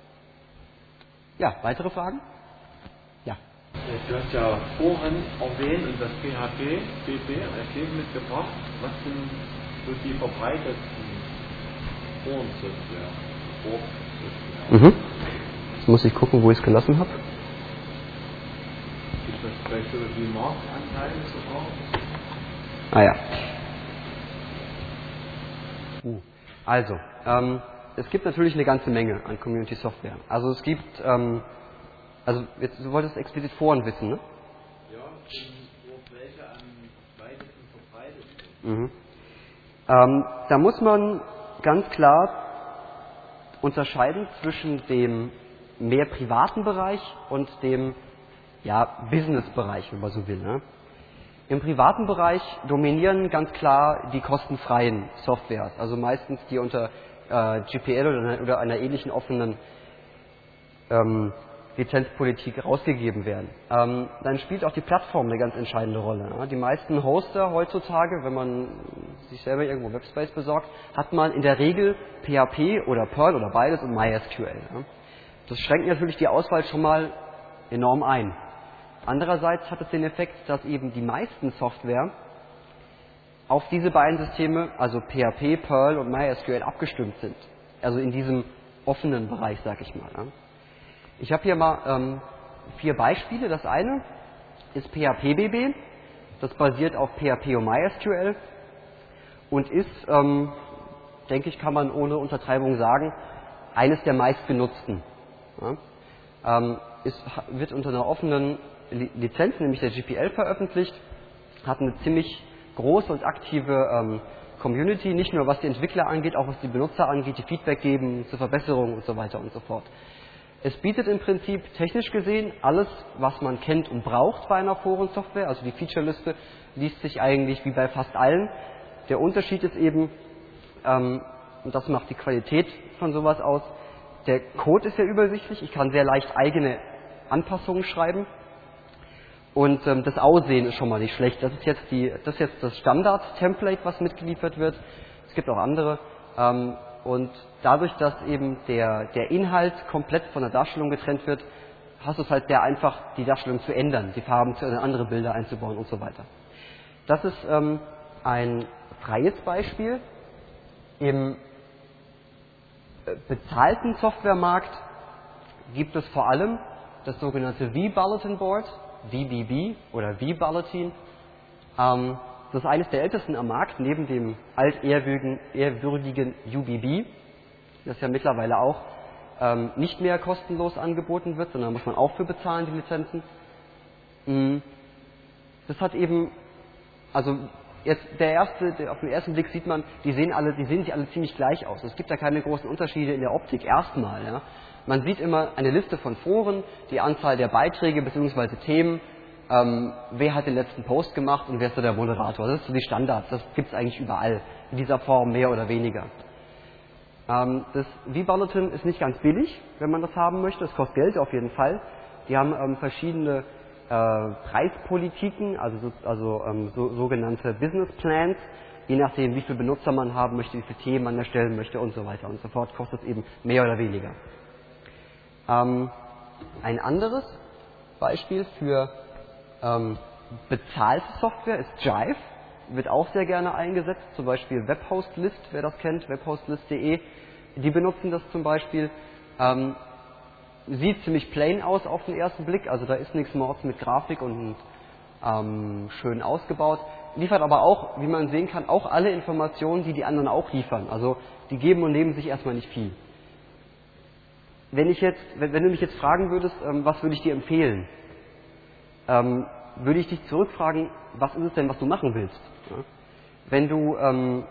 Ja, weitere Fragen? Ja. Du hast ja Foren erwähnt und das P H P, P P als Leben mitgebracht. Was sind so die verbreitetsten Forensoftware? Mhm. Jetzt muss ich gucken, wo ich es gelassen habe. Gibt es vielleicht so wie Marktanteile sogar? Ah ja. Uh. Also, ähm, es gibt natürlich eine ganze Menge an Community Software. Also es gibt ähm, Also, jetzt, du wolltest explizit Foren wissen, ne? Ja, wo welche am weitesten verbreitet sind. Mhm. Ähm, da muss man ganz klar unterscheiden zwischen dem mehr privaten Bereich und dem ja, Business-Bereich, wenn man so will. Ne? Im privaten Bereich dominieren ganz klar die kostenfreien Softwares, also meistens die unter äh, G P L oder, oder einer ähnlichen offenen ähm, Lizenzpolitik rausgegeben werden. Ähm, dann spielt auch die Plattform eine ganz entscheidende Rolle. Ja. Die meisten Hoster heutzutage, wenn man sich selber irgendwo Webspace besorgt, hat man in der Regel P H P oder Perl oder beides und MySQL. Ja. Das schränkt natürlich die Auswahl schon mal enorm ein. Andererseits hat es den Effekt, dass eben die meisten Software auf diese beiden Systeme, also P H P, Perl und MySQL, abgestimmt sind. Also in diesem offenen Bereich, sag ich mal. Ja. Ich habe hier mal ähm, vier Beispiele. Das eine ist P H P B B. Das basiert auf P H P und MySQL und ist, ähm, denke ich, kann man ohne Untertreibung sagen, eines der meistgenutzten. Ja. Ähm, ist, wird unter einer offenen Lizenz, nämlich der G P L, veröffentlicht, hat eine ziemlich große und aktive ähm, Community, nicht nur was die Entwickler angeht, auch was die Benutzer angeht, die Feedback geben zur Verbesserung und so weiter und so fort. Es bietet im Prinzip technisch gesehen alles, was man kennt und braucht bei einer Forensoftware. Also die Featureliste liest sich eigentlich wie bei fast allen. Der Unterschied ist eben, ähm, und das macht die Qualität von sowas aus, der Code ist sehr übersichtlich. Ich kann sehr leicht eigene Anpassungen schreiben. Und ähm, das Aussehen ist schon mal nicht schlecht. Das ist jetzt, die, das, ist jetzt das Standard-Template, was mitgeliefert wird. Es gibt auch andere. Ähm, und dadurch, dass eben der, der Inhalt komplett von der Darstellung getrennt wird, hast du es halt sehr einfach, die Darstellung zu ändern, die Farben zu andere Bilder einzubauen und so weiter. Das ist ähm, ein freies Beispiel. Im bezahlten Softwaremarkt gibt es vor allem das sogenannte V-Bulletin Board, V B B oder V-Bulletin. Ähm, das ist eines der ältesten am Markt, neben dem altehrwürdigen ehrwürdigen U B B, das ja mittlerweile auch ähm, nicht mehr kostenlos angeboten wird, sondern muss man auch für bezahlen, die Lizenzen. Das hat eben, also jetzt der erste, der auf den ersten Blick sieht man, die sehen alle, die sehen sich alle ziemlich gleich aus. Es gibt da keine großen Unterschiede in der Optik erstmal. Ja. Man sieht immer eine Liste von Foren, die Anzahl der Beiträge bzw. Themen, ähm, wer hat den letzten Post gemacht und wer ist so der Moderator. Das ist so die Standards, das gibt es eigentlich überall, in dieser Form mehr oder weniger. Ähm, das V-Bulletin ist nicht ganz billig, wenn man das haben möchte, es kostet Geld auf jeden Fall. Die haben ähm, verschiedene äh, Preispolitiken, also, so, also ähm, so, sogenannte Business Plans, je nachdem wie viele Benutzer man haben möchte, wie viele Themen man erstellen möchte und so weiter und so fort, kostet es eben mehr oder weniger. Ähm, ein anderes Beispiel für ähm, bezahlte Software ist Jive, wird auch sehr gerne eingesetzt, zum Beispiel Webhostlist, wer das kennt, webhostlist punkt de, die benutzen das zum Beispiel. Ähm, sieht ziemlich plain aus auf den ersten Blick, also da ist nichts Mords mit Grafik und ähm, schön ausgebaut, liefert aber auch, wie man sehen kann, auch alle Informationen, die die anderen auch liefern, also die geben und nehmen sich erstmal nicht viel. Wenn, ich jetzt, wenn, wenn du mich jetzt fragen würdest, ähm, was würde ich dir empfehlen, ähm, würde ich dich zurückfragen, was ist es denn, was du machen willst? Ja? Wenn du ähm,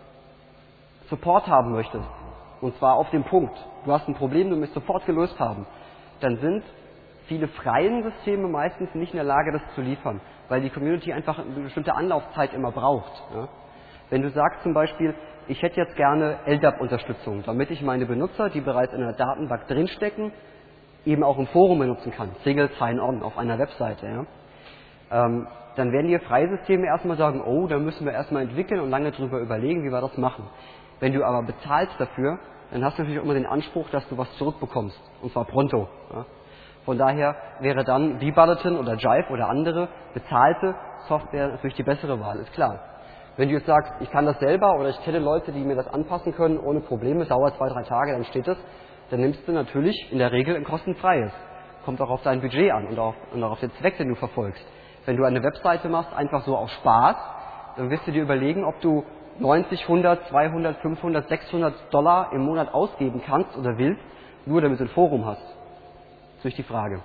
Support haben möchtest, und zwar auf dem Punkt, du hast ein Problem, du möchtest sofort gelöst haben, dann sind viele freien Systeme meistens nicht in der Lage, das zu liefern, weil die Community einfach eine bestimmte Anlaufzeit immer braucht. Ja? Wenn du sagst zum Beispiel, ich hätte jetzt gerne L D A P-Unterstützung, damit ich meine Benutzer, die bereits in einer Datenbank drinstecken, eben auch im Forum benutzen kann, Single Sign-On auf einer Webseite, ja? ähm, dann werden dir freie Systeme erstmal sagen, oh, da müssen wir erstmal entwickeln und lange drüber überlegen, wie wir das machen. Wenn du aber bezahlst dafür, dann hast du natürlich auch immer den Anspruch, dass du was zurückbekommst, und zwar pronto. Ja? Von daher wäre dann V-Bulletin oder Jive oder andere bezahlte Software natürlich die bessere Wahl, ist klar. Wenn du jetzt sagst, ich kann das selber oder ich kenne Leute, die mir das anpassen können, ohne Probleme, es dauert zwei, drei Tage, dann steht es, dann nimmst du natürlich in der Regel ein kostenfreies. Kommt auch auf dein Budget an und auch, und auch auf den Zweck, den du verfolgst. Wenn du eine Webseite machst, einfach so aus Spaß, dann wirst du dir überlegen, ob du neunzig, hundert, zweihundert, fünfhundert, sechshundert Dollar im Monat ausgeben kannst oder willst, nur damit du ein Forum hast. Das ist durch die Frage.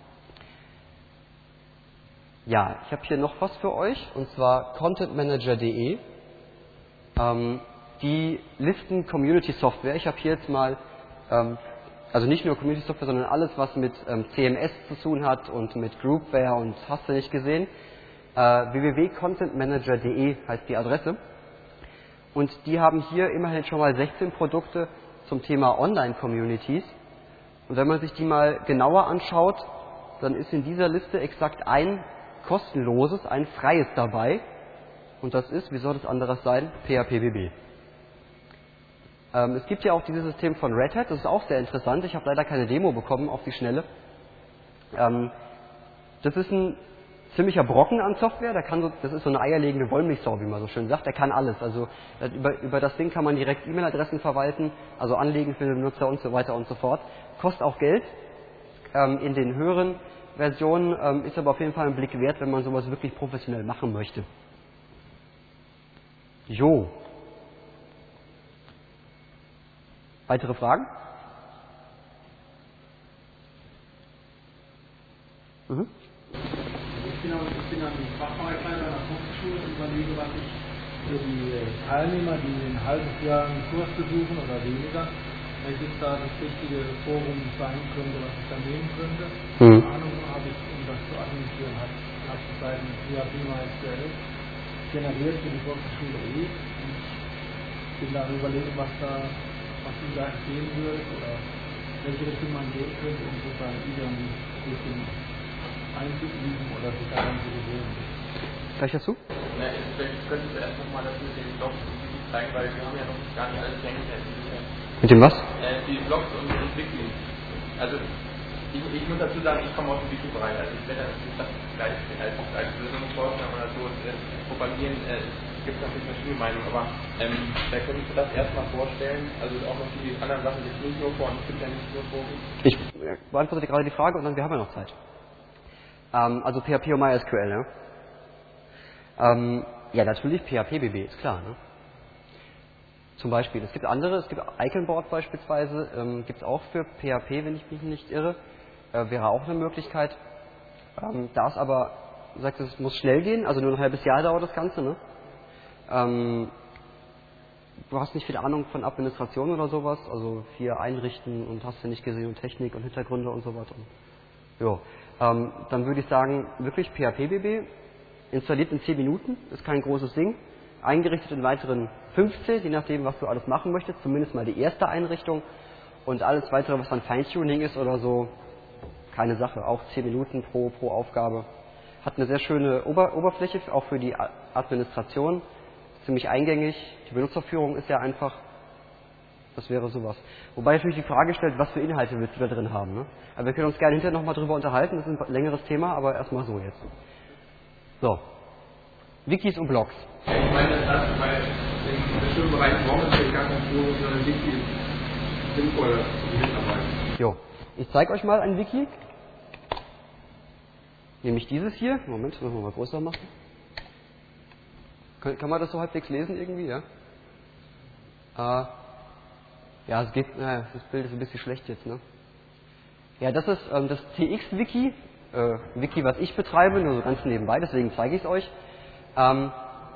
Ja, ich habe hier noch was für euch, und zwar content manager punkt de. Ähm, die listen Community Software. Ich habe hier jetzt mal, ähm, also nicht nur Community Software, sondern alles, was mit ähm, C M S zu tun hat und mit Groupware und hast du nicht gesehen. Äh, w w w punkt content manager punkt de heißt die Adresse. Und die haben hier immerhin schon mal sechzehn Produkte zum Thema Online-Communities. Und wenn man sich die mal genauer anschaut, dann ist in dieser Liste exakt ein kostenloses, ein freies dabei. Und das ist, wie soll das anderes sein, P H P B B. Ähm, es gibt ja auch dieses System von Red Hat, das ist auch sehr interessant. Ich habe leider keine Demo bekommen auf die Schnelle. Ähm, das ist ein ziemlicher Brocken an Software, der kann so, das ist so eine eierlegende Wollmilchsau, wie man so schön sagt, der kann alles. Also über, über das Ding kann man direkt E-Mail-Adressen verwalten, also anlegen für den Benutzer und so weiter und so fort. Kostet auch Geld. Ähm, in den höheren Versionen ähm, ist aber auf jeden Fall ein Blick wert, wenn man sowas wirklich professionell machen möchte. Jo. Weitere Fragen? Mhm. Ich bin, am, ich bin am Fachbereichsleiter einer Hochschule und überlege, was ich für die Teilnehmer, die ein halbes Jahr einen Kurs besuchen oder weniger, welches da das richtige Forum sein könnte, was ich da nehmen könnte. Mhm. Keine Ahnung habe ich, um das zu administrieren, hat Seiten P H P MySQL generiert für die Volkshochschule E. Ich bin da überlegen, was da, was du da empfehlen würdest oder welche Richtung man gehen könnte, um sozusagen wieder ein bisschen einzuüben oder sich daran zu gewöhnen. Gleich dazu? Na, vielleicht könntest du erst nochmal das mit den Blogs zeigen, weil wir haben ja noch gar nicht alles hängen. Mit dem was? Äh, die Blogs und die Wiki. Also, ich, ich muss dazu sagen, ich komme aus dem Wiki-Bereich. Also, ich werde das gleich als, als Lösungsforschender oder so äh, propagieren. Äh, gibt es natürlich verschiedene Meinungen, aber ähm, da könntest du das erstmal vorstellen. Also, auch noch die anderen Sachen, die nicht nur vor, es gibt ja nicht nur Foren. Ich beantworte dir gerade die Frage und dann, wir haben ja noch Zeit. Ähm, also P H P und MySQL, ne? Ähm, ja, natürlich P H P B B, ist klar, ne? Zum Beispiel. Es gibt andere, es gibt Iconboard beispielsweise, ähm, gibt es auch für P H P, wenn ich mich nicht irre. Äh, wäre auch eine Möglichkeit. Ähm, da es aber, du sagst, es muss schnell gehen, also nur ein halbes Jahr dauert das Ganze, ne? Ähm, du hast nicht viel Ahnung von Administration oder sowas, also hier einrichten und hast du nicht gesehen und Technik und Hintergründe und so weiter. Jo. Ähm, dann würde ich sagen, wirklich P H P B B, installiert in zehn Minuten, ist kein großes Ding. Eingerichtet in weiteren fünfzehn, je nachdem, was du alles machen möchtest, zumindest mal die erste Einrichtung. Und alles weitere, was dann Feintuning ist oder so, keine Sache, auch zehn Minuten pro, pro Aufgabe. Hat eine sehr schöne Ober Oberfläche, auch für die Administration, ziemlich eingängig, die Benutzerführung ist sehr einfach. Das wäre sowas. Wobei natürlich die Frage stellt, was für Inhalte willst du da drin haben, ne? Aber wir können uns gerne hinterher nochmal drüber unterhalten, das ist ein längeres Thema, aber erstmal so jetzt. So. Wikis und Blogs. Ich meine, das ist, weil im bestimmten Bereich brauchen wir gar kein Forum, sondern Wiki ist sinnvoll für die Mitarbeit. Jo. Ich zeige euch mal ein Wiki. Nämlich dieses hier. Moment, müssen wir mal größer machen. Kann, kann man das so halbwegs lesen irgendwie, ja? Äh, ja, es geht, naja, das Bild ist ein bisschen schlecht jetzt, ne? Ja, das ist ähm, das T X-Wiki. Äh, Wiki, was ich betreibe, nur so ganz nebenbei, deswegen zeige ich es euch. Ähm,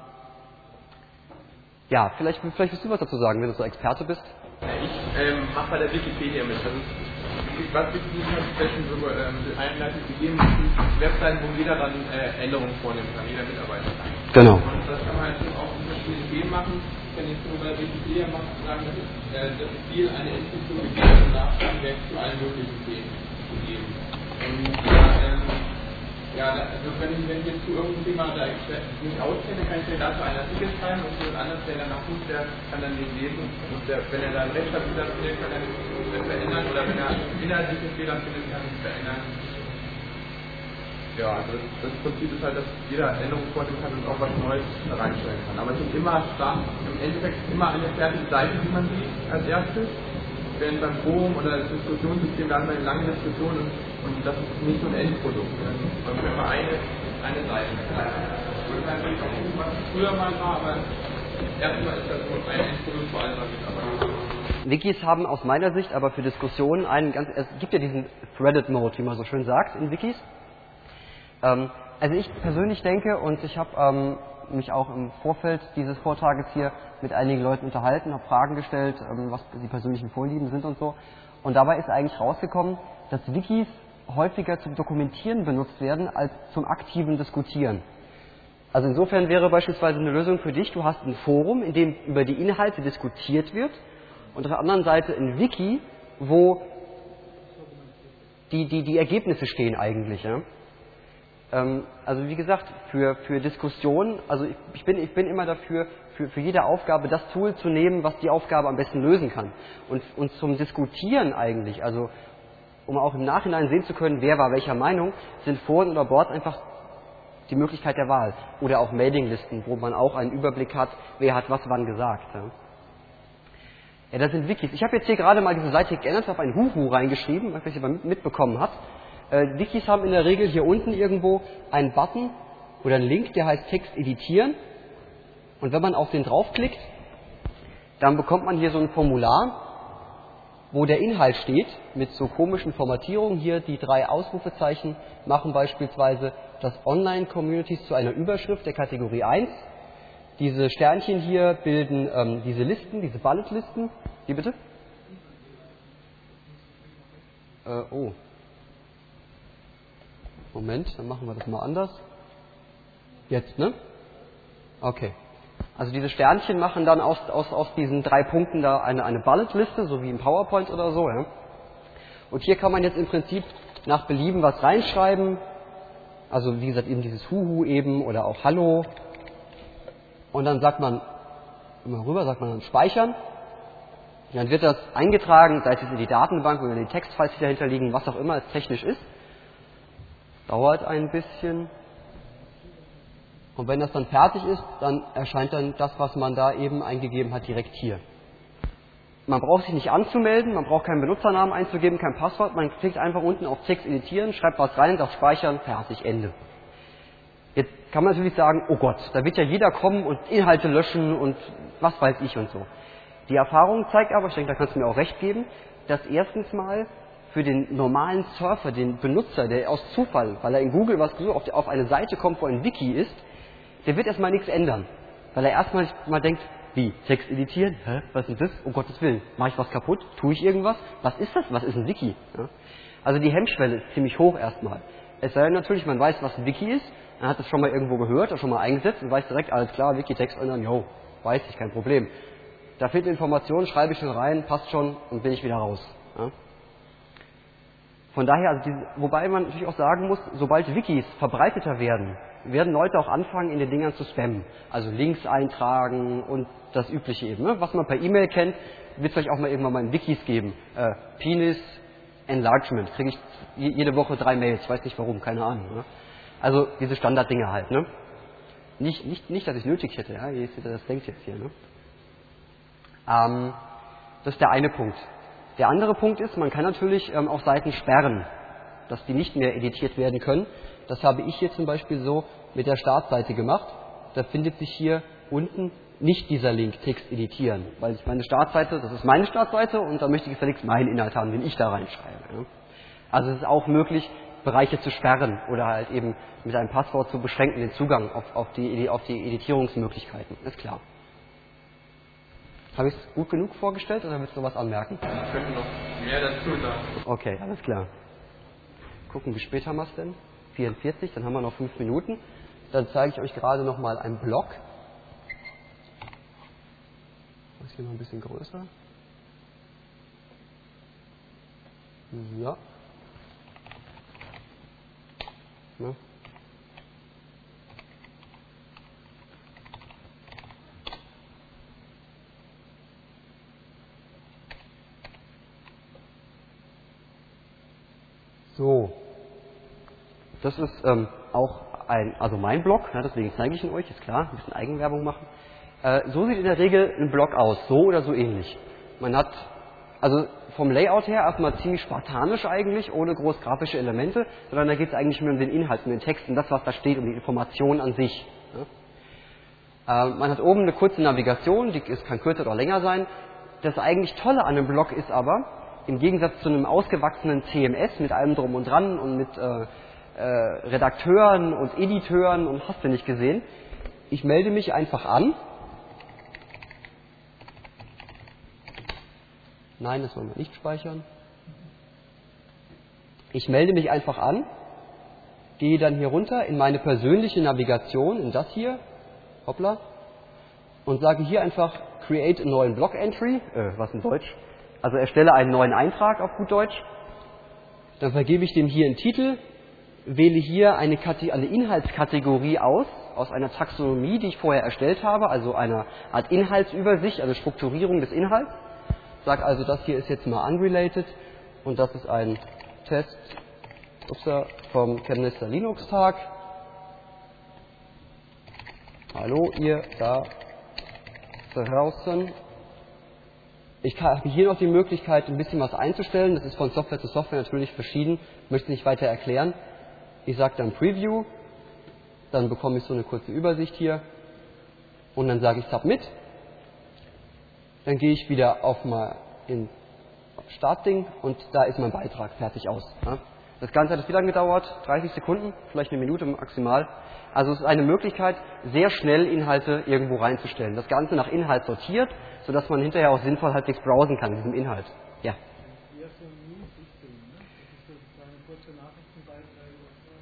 ja, vielleicht, vielleicht willst du was dazu sagen, wenn du so Experte bist. Ich ähm, mache bei der Wikipedia mit. Also, was Wikipedia inzwischen so ähm, einleitet gegeben ist, Webseiten, wo jeder dann äh, Änderungen vornehmen kann, jeder Mitarbeiter. Genau. Und das kann man halt auch in verschiedenen Themen machen. Wenn ich so bei der Wikipedia mache, sagen, das ist äh, das Ziel, eine Instruktion mit jedem Nachschlagewerk zu allen möglichen Themen zu geben. Und ähm, ja, also wenn, wenn ich jetzt zu irgendeinem Thema da nicht auskenne, kann ich mir dazu einen Artikel schreiben und jemand anderes, der danach tut, der kann dann den lesen und der, wenn er da einen Rechtschreibfehler findet, kann er das verändern oder wenn er inhaltliche Fehler findet, kann er es verändern. Ja, also das, das Prinzip ist halt, dass jeder Änderungen vornehmen kann und auch was Neues reinstellen kann. Aber es ist immer stark, im Endeffekt immer eine fertige Seite, die man sieht als erstes. Während beim Forum oder das Diskussionssystem, da hat man eine lange Diskussion und, und das ist nicht so ein Endprodukt. Ne? Man kann immer eine, eine Seite. Man kann natürlich auch gucken, was früher mal war, aber erstmal ist das so ein Endprodukt vor allem Mitarbeiter. Wikis haben aus meiner Sicht aber für Diskussionen einen ganz, es gibt ja diesen Threaded-Mode, wie man so schön sagt, in Wikis. Ähm, also ich persönlich denke, und ich habe ähm, mich auch im Vorfeld dieses Vortrages hier mit einigen Leuten unterhalten, habe Fragen gestellt, ähm, was die persönlichen Vorlieben sind und so. Und dabei ist eigentlich rausgekommen, dass Wikis häufiger zum Dokumentieren benutzt werden als zum aktiven Diskutieren. Also insofern wäre beispielsweise eine Lösung für dich, du hast ein Forum, in dem über die Inhalte diskutiert wird und auf der anderen Seite ein Wiki, wo die, die, die Ergebnisse stehen eigentlich. Ja? Ähm, also wie gesagt, für, für Diskussionen, also ich, ich, bin, ich bin immer dafür, für, für jede Aufgabe das Tool zu nehmen, was die Aufgabe am besten lösen kann. Und, und zum Diskutieren eigentlich, also um auch im Nachhinein sehen zu können, wer war welcher Meinung, sind Foren oder Boards einfach die Möglichkeit der Wahl. Oder auch Mailinglisten, wo man auch einen Überblick hat, wer hat was wann gesagt. Ja, ja das sind Wikis. Ich habe jetzt hier gerade mal diese Seite geändert, habe ein Huhu reingeschrieben, was ihr mitbekommen habt. Äh, Wikis haben in der Regel hier unten irgendwo einen Button oder einen Link, der heißt Text editieren. Und wenn man auf den draufklickt, dann bekommt man hier so ein Formular, wo der Inhalt steht, mit so komischen Formatierungen. Hier die drei Ausrufezeichen machen beispielsweise das Online-Communities zu einer Überschrift der Kategorie eins. Diese Sternchen hier bilden ähm, diese Listen, diese Bullet-Listen. Wie bitte? Äh, oh. Moment, dann machen wir das mal anders. Jetzt, ne? Okay. Also diese Sternchen machen dann aus, aus, aus diesen drei Punkten da eine, eine Bullet-Liste, so wie im PowerPoint oder so. Ja? Und hier kann man jetzt im Prinzip nach Belieben was reinschreiben. Also wie gesagt, eben dieses Huhu eben oder auch Hallo. Und dann sagt man, immer rüber, sagt man dann Speichern. Dann wird das eingetragen, sei es jetzt in die Datenbank oder in die Textfiles, die dahinter liegen, was auch immer es technisch ist. Dauert ein bisschen. Und wenn das dann fertig ist, dann erscheint dann das, was man da eben eingegeben hat, direkt hier. Man braucht sich nicht anzumelden, man braucht keinen Benutzernamen einzugeben, kein Passwort. Man klickt einfach unten auf Text editieren, schreibt was rein, sagt Speichern, fertig, Ende. Jetzt kann man natürlich sagen, oh Gott, da wird ja jeder kommen und Inhalte löschen und was weiß ich und so. Die Erfahrung zeigt aber, ich denke, da kannst du mir auch recht geben, dass erstens mal für den normalen Surfer, den Benutzer, der aus Zufall, weil er in Google was gesucht, auf, auf eine Seite kommt, wo ein Wiki ist, der wird erstmal nichts ändern. Weil er erstmal mal denkt, wie, Text editieren? Hä? Was ist das? Um Gottes Willen. Mache ich was kaputt? Tue ich irgendwas? Was ist das? Was ist ein Wiki? Ja? Also die Hemmschwelle ist ziemlich hoch erstmal. Es sei denn natürlich, man weiß, was ein Wiki ist, man hat es schon mal irgendwo gehört oder schon mal eingesetzt und weiß direkt, alles klar, Wiki-Text ändern, jo, weiß ich, kein Problem. Da fehlt Information, schreibe ich schon rein, passt schon und bin ich wieder raus. Ja? Von daher, also diese, wobei man natürlich auch sagen muss, sobald Wikis verbreiteter werden, werden Leute auch anfangen, in den Dingern zu spammen. Also Links eintragen und das Übliche eben. Ne? Was man per E-Mail kennt, wird es vielleicht auch mal irgendwann mal in Wikis geben. Äh, Penis Enlargement, kriege ich jede Woche drei Mails, weiß nicht warum, keine Ahnung. Ne? Also diese Standarddinge halt. Ne? Nicht, nicht, nicht, dass ich es nötig hätte, ja? Das denkt jetzt hier. Ne? Ähm, das ist der eine Punkt. Der andere Punkt ist, man kann natürlich ähm, auch Seiten sperren, dass die nicht mehr editiert werden können. Das habe ich hier zum Beispiel so mit der Startseite gemacht. Da findet sich hier unten nicht dieser Link, Text editieren, weil ich meine Startseite, das ist meine Startseite und da möchte ich gefälligst meinen Inhalt haben, den ich da reinschreibe. Ja. Also es ist auch möglich, Bereiche zu sperren oder halt eben mit einem Passwort zu beschränken, den Zugang auf, auf, die, auf die Editierungsmöglichkeiten, ist klar. Habe ich es gut genug vorgestellt oder willst du was anmerken? Ich könnte noch mehr dazu sagen. Okay, alles klar. Gucken, wie spät haben wir es denn? vierundvierzig, dann haben wir noch fünf Minuten. Dann zeige ich euch gerade noch mal einen Block. Das ist hier noch ein bisschen größer. Ja. Ja. So, das ist ähm, auch ein, also mein Blog, ja, deswegen zeige ich ihn euch, ist klar, ein bisschen Eigenwerbung machen. Äh, so sieht in der Regel ein Blog aus, so oder so ähnlich. Man hat, also vom Layout her erstmal ziemlich spartanisch eigentlich, ohne groß grafische Elemente, sondern da geht es eigentlich nur um den Inhalt, um den Text, um das, was da steht, um die Information an sich. Ja. Äh, man hat oben eine kurze Navigation, die ist, kann kürzer oder länger sein. Das eigentlich Tolle an einem Blog ist aber, im Gegensatz zu einem ausgewachsenen C M S mit allem drum und dran und mit äh, äh, Redakteuren und Editeuren und hast du nicht gesehen, ich melde mich einfach an. Nein, das wollen wir nicht speichern. Ich melde mich einfach an, gehe dann hier runter in meine persönliche Navigation, in das hier, hoppla, und sage hier einfach Create a neuen Blog Entry, äh, was in Deutsch, also erstelle einen neuen Eintrag auf gut Deutsch. Dann vergebe ich dem hier einen Titel, wähle hier eine, Kate- eine Inhaltskategorie aus, aus einer Taxonomie, die ich vorher erstellt habe, also einer Art Inhaltsübersicht, also Strukturierung des Inhalts. Sag also, das hier ist jetzt mal unrelated und das ist ein Test upsa, vom Chemnitzer Linux-Tag. Hallo, ihr da draußen. Ich habe hier noch die Möglichkeit, ein bisschen was einzustellen. Das ist von Software zu Software natürlich verschieden. Ich möchte es nicht weiter erklären. Ich sage dann Preview. Dann bekomme ich so eine kurze Übersicht hier. Und dann sage ich Submit. Dann gehe ich wieder auf mal in Startding und da ist mein Beitrag fertig aus. Das Ganze hat es wie lange gedauert? dreißig Sekunden, vielleicht eine Minute maximal. Also es ist eine Möglichkeit, sehr schnell Inhalte irgendwo reinzustellen. Das Ganze nach Inhalt sortiert, sodass man hinterher auch sinnvoll halbwegs browsen kann, diesem Inhalt. Ja.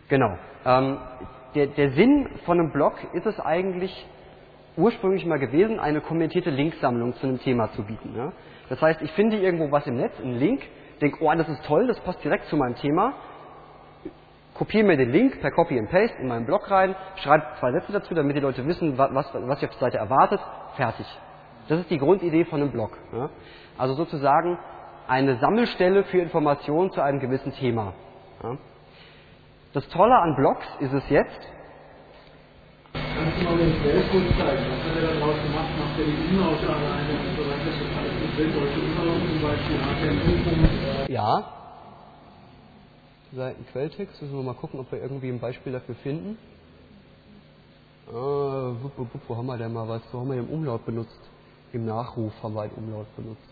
Genau. Ähm, der, der Sinn von einem Blog ist es eigentlich ursprünglich mal gewesen, eine kommentierte Linksammlung zu einem Thema zu bieten. Ja? Das heißt, ich finde irgendwo was im Netz, einen Link, denke, oh, das ist toll, das passt direkt zu meinem Thema, kopiere mir den Link per Copy and Paste in meinen Blog rein, schreibe zwei Sätze dazu, damit die Leute wissen, was, was sie auf der Seite erwartet, fertig. Das ist die Grundidee von einem Blog. Ja? Also sozusagen eine Sammelstelle für Informationen zu einem gewissen Thema. Ja? Das Tolle an Blogs ist es jetzt, kannst du mal den Quellcode zeigen? Was hat er daraus gemacht? Macht er die Inhalte alleine und so weiter? Das ist alles mit weltdeutsche Inhalte zum Beispiel. Hat er einen Punkt? Ja. Seitenquelltext, müssen wir mal gucken, ob wir irgendwie ein Beispiel dafür finden. Äh, wupp, wupp, wupp, wo haben wir denn mal was? Wo haben wir den Umlaut benutzt? Im Nachruf haben wir einen Umlaut benutzt.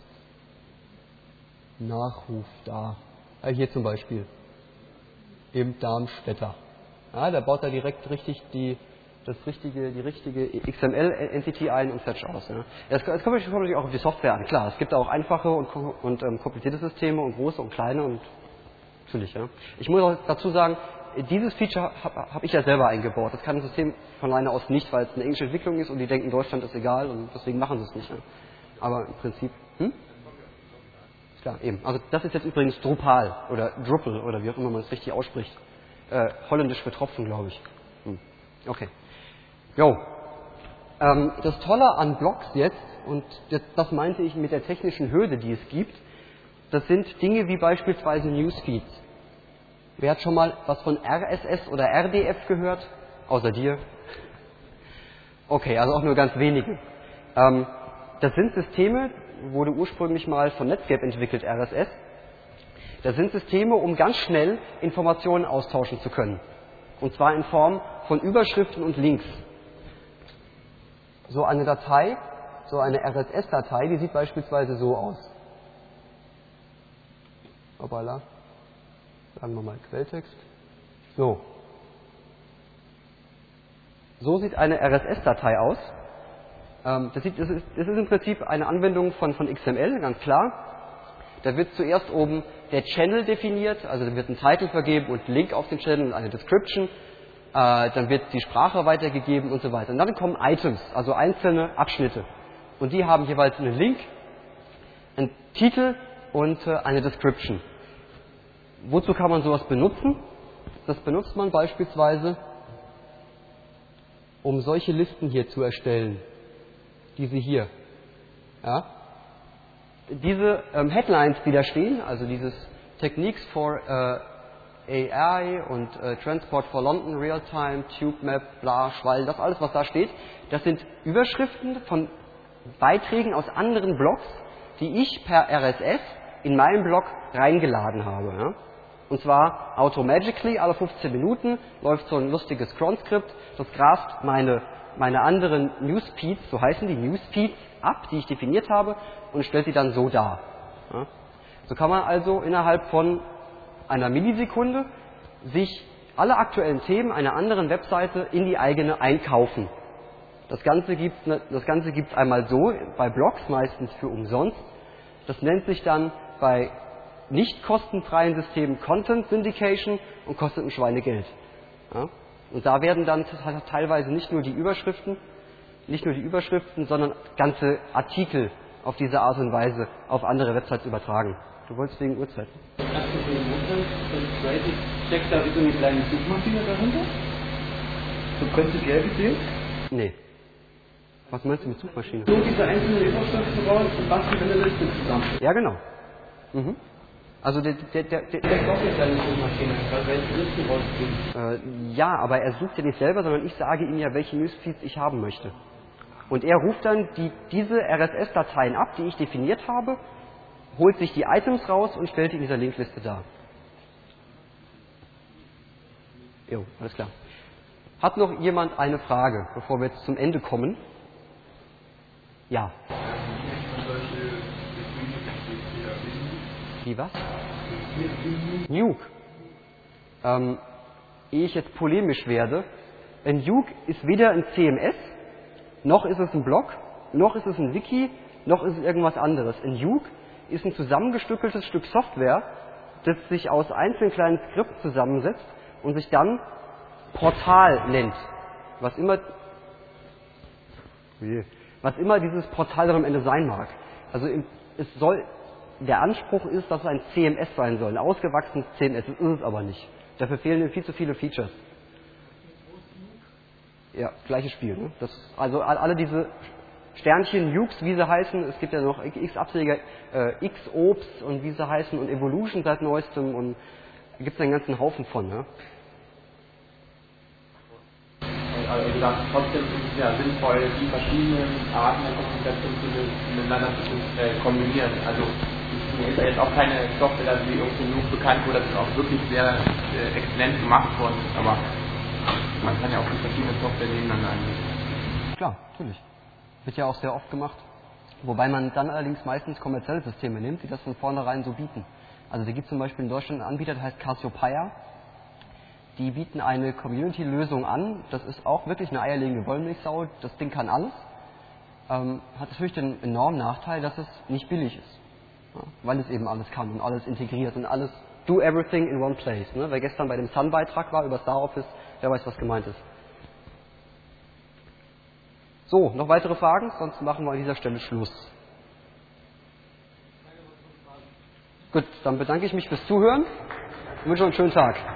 Nachruf, da. Ja, hier zum Beispiel. Im Darmstädter. Ja, da baut er direkt richtig die, das richtige, die richtige X M L-Entity ein und fetch aus. Ja. Es kommt natürlich auch auf die Software an, klar. Es gibt auch einfache und, und ähm, komplizierte Systeme und große und kleine und natürlich. Ja. Ich muss auch dazu sagen, dieses Feature habe hab ich ja selber eingebaut. Das kann ein System von alleine aus nicht, weil es eine englische Entwicklung ist und die denken, Deutschland ist egal und deswegen machen sie es nicht. Ja. Aber im Prinzip, hm? Klar, eben. Also das ist jetzt übrigens Drupal oder Drupal oder wie auch immer man es richtig ausspricht. Äh, holländisch für Tropfen, glaube ich. Hm. Okay. Jo. Ähm, das Tolle an Blogs jetzt, und das, das meinte ich mit der technischen Hürde, die es gibt, das sind Dinge wie beispielsweise Newsfeeds. Wer hat schon mal was von R S S oder R D F gehört? Außer dir? Okay, also auch nur ganz wenige. Ähm, das sind Systeme, wurde ursprünglich mal von Netscape entwickelt, R S S. Das sind Systeme, um ganz schnell Informationen austauschen zu können. Und zwar in Form von Überschriften und Links. So eine Datei, so eine R S S-Datei, die sieht beispielsweise so aus. Hoppala. Sagen wir mal Quelltext. So. So sieht eine R S S-Datei aus. Ähm, das, sieht, das, ist, das ist im Prinzip eine Anwendung von, von X M L, ganz klar. Da wird zuerst oben der Channel definiert, also da wird ein Titel vergeben und ein Link auf den Channel und eine Description. Äh, dann wird die Sprache weitergegeben und so weiter. Und dann kommen Items, also einzelne Abschnitte. Und die haben jeweils einen Link, einen Titel und äh, eine Description. Wozu kann man sowas benutzen? Das benutzt man beispielsweise, um solche Listen hier zu erstellen. Diese hier. Ja? Diese ähm, Headlines, die da stehen, also dieses Techniques for äh, A I und äh, Transport for London, Realtime, TubeMap, bla, Schwall, das alles, was da steht, das sind Überschriften von Beiträgen aus anderen Blogs, die ich per R S S in meinen Blog reingeladen habe. Ja? Und zwar automagically, alle fünfzehn Minuten läuft so ein lustiges Cron-Skript, das grast meine, meine anderen Newsfeeds, so heißen die Newsfeeds, ab, die ich definiert habe, und stellt sie dann so dar. Ja? So kann man also innerhalb von einer Millisekunde sich alle aktuellen Themen einer anderen Webseite in die eigene einkaufen. Das Ganze gibt das Ganze gibt's einmal so, bei Blogs meistens für umsonst. Das nennt sich dann bei nicht kostenfreien Systemen Content Syndication und kostet ein Schweinegeld. Ja? Und da werden dann teilweise nicht nur die Überschriften, nicht nur die Überschriften, sondern ganze Artikel auf diese Art und Weise auf andere Websites übertragen. Du wolltest wegen Uhrzeit. Hast du für den Montag, dann zweitens, steckt da wie so eine kleine Suchmaschine dahinter? So prinzipiell gesehen? Nee. Was meinst du mit Suchmaschine? So diese einzelnen Überschriften raus und basteln eine Liste zusammen. Ja, genau. Mhm. Also der, der, der, der, Der Blog ist ja eine Suchmaschine, weil wir die Listen rauskriegen. äh, ja, aber er sucht ja nicht selber, sondern ich sage ihm ja, welche Newsfeeds ich haben möchte. Und er ruft dann die, diese R S S-Dateien ab, die ich definiert habe, holt sich die Items raus und stellt die in dieser Linkliste dar. Jo, alles klar. Hat noch jemand eine Frage, bevor wir jetzt zum Ende kommen? Ja. Wie was? Nuke. Ähm, ehe ich jetzt polemisch werde, ein Nuke ist weder ein C M S, noch ist es ein Blog, noch ist es ein Wiki, noch ist es irgendwas anderes. Ein Nuke ist ein zusammengestückeltes Stück Software, das sich aus einzelnen kleinen Skripts zusammensetzt und sich dann Portal nennt. Was immer, was immer dieses Portal dann am Ende sein mag. Also es soll, der Anspruch ist, dass es ein C M S sein soll, ein ausgewachsenes C M S. Das ist es aber nicht. Dafür fehlen ihm viel zu viele Features. Ja, gleiches Spiel. Ne? Das, also alle diese Sternchen, Nukes, wie sie heißen, es gibt ja noch X-Ableger, äh, X-Obst und wie sie heißen und Evolution seit neuestem und da gibt es einen ganzen Haufen von. Ne? Also wie gesagt, trotzdem ist es ja sinnvoll, die verschiedenen Arten der Kommunikation miteinander zu äh, kombinieren. Also mir ist ja jetzt auch keine Software, dass wie irgendwo genug bekannt wurde, dass es auch wirklich sehr äh, exzellent gemacht worden ist, aber man kann ja auch die verschiedenen Software nebeneinander anbieten. Klar, natürlich. Wird ja auch sehr oft gemacht. Wobei man dann allerdings meistens kommerzielle Systeme nimmt, die das von vornherein so bieten. Also da gibt es zum Beispiel in Deutschland einen Anbieter, der heißt Cassiopeia. Die bieten eine Community-Lösung an. Das ist auch wirklich eine eierlegende Wollmilchsau. Das Ding kann alles. Ähm, hat natürlich den enormen Nachteil, dass es nicht billig ist. Ja, weil es eben alles kann und alles integriert und alles do everything in one place. Ne? Wer gestern bei dem Sun-Beitrag war über Star Office, der weiß, was gemeint ist. So, noch weitere Fragen? Sonst machen wir an dieser Stelle Schluss. Gut, dann bedanke ich mich fürs Zuhören und wünsche euch einen schönen Tag.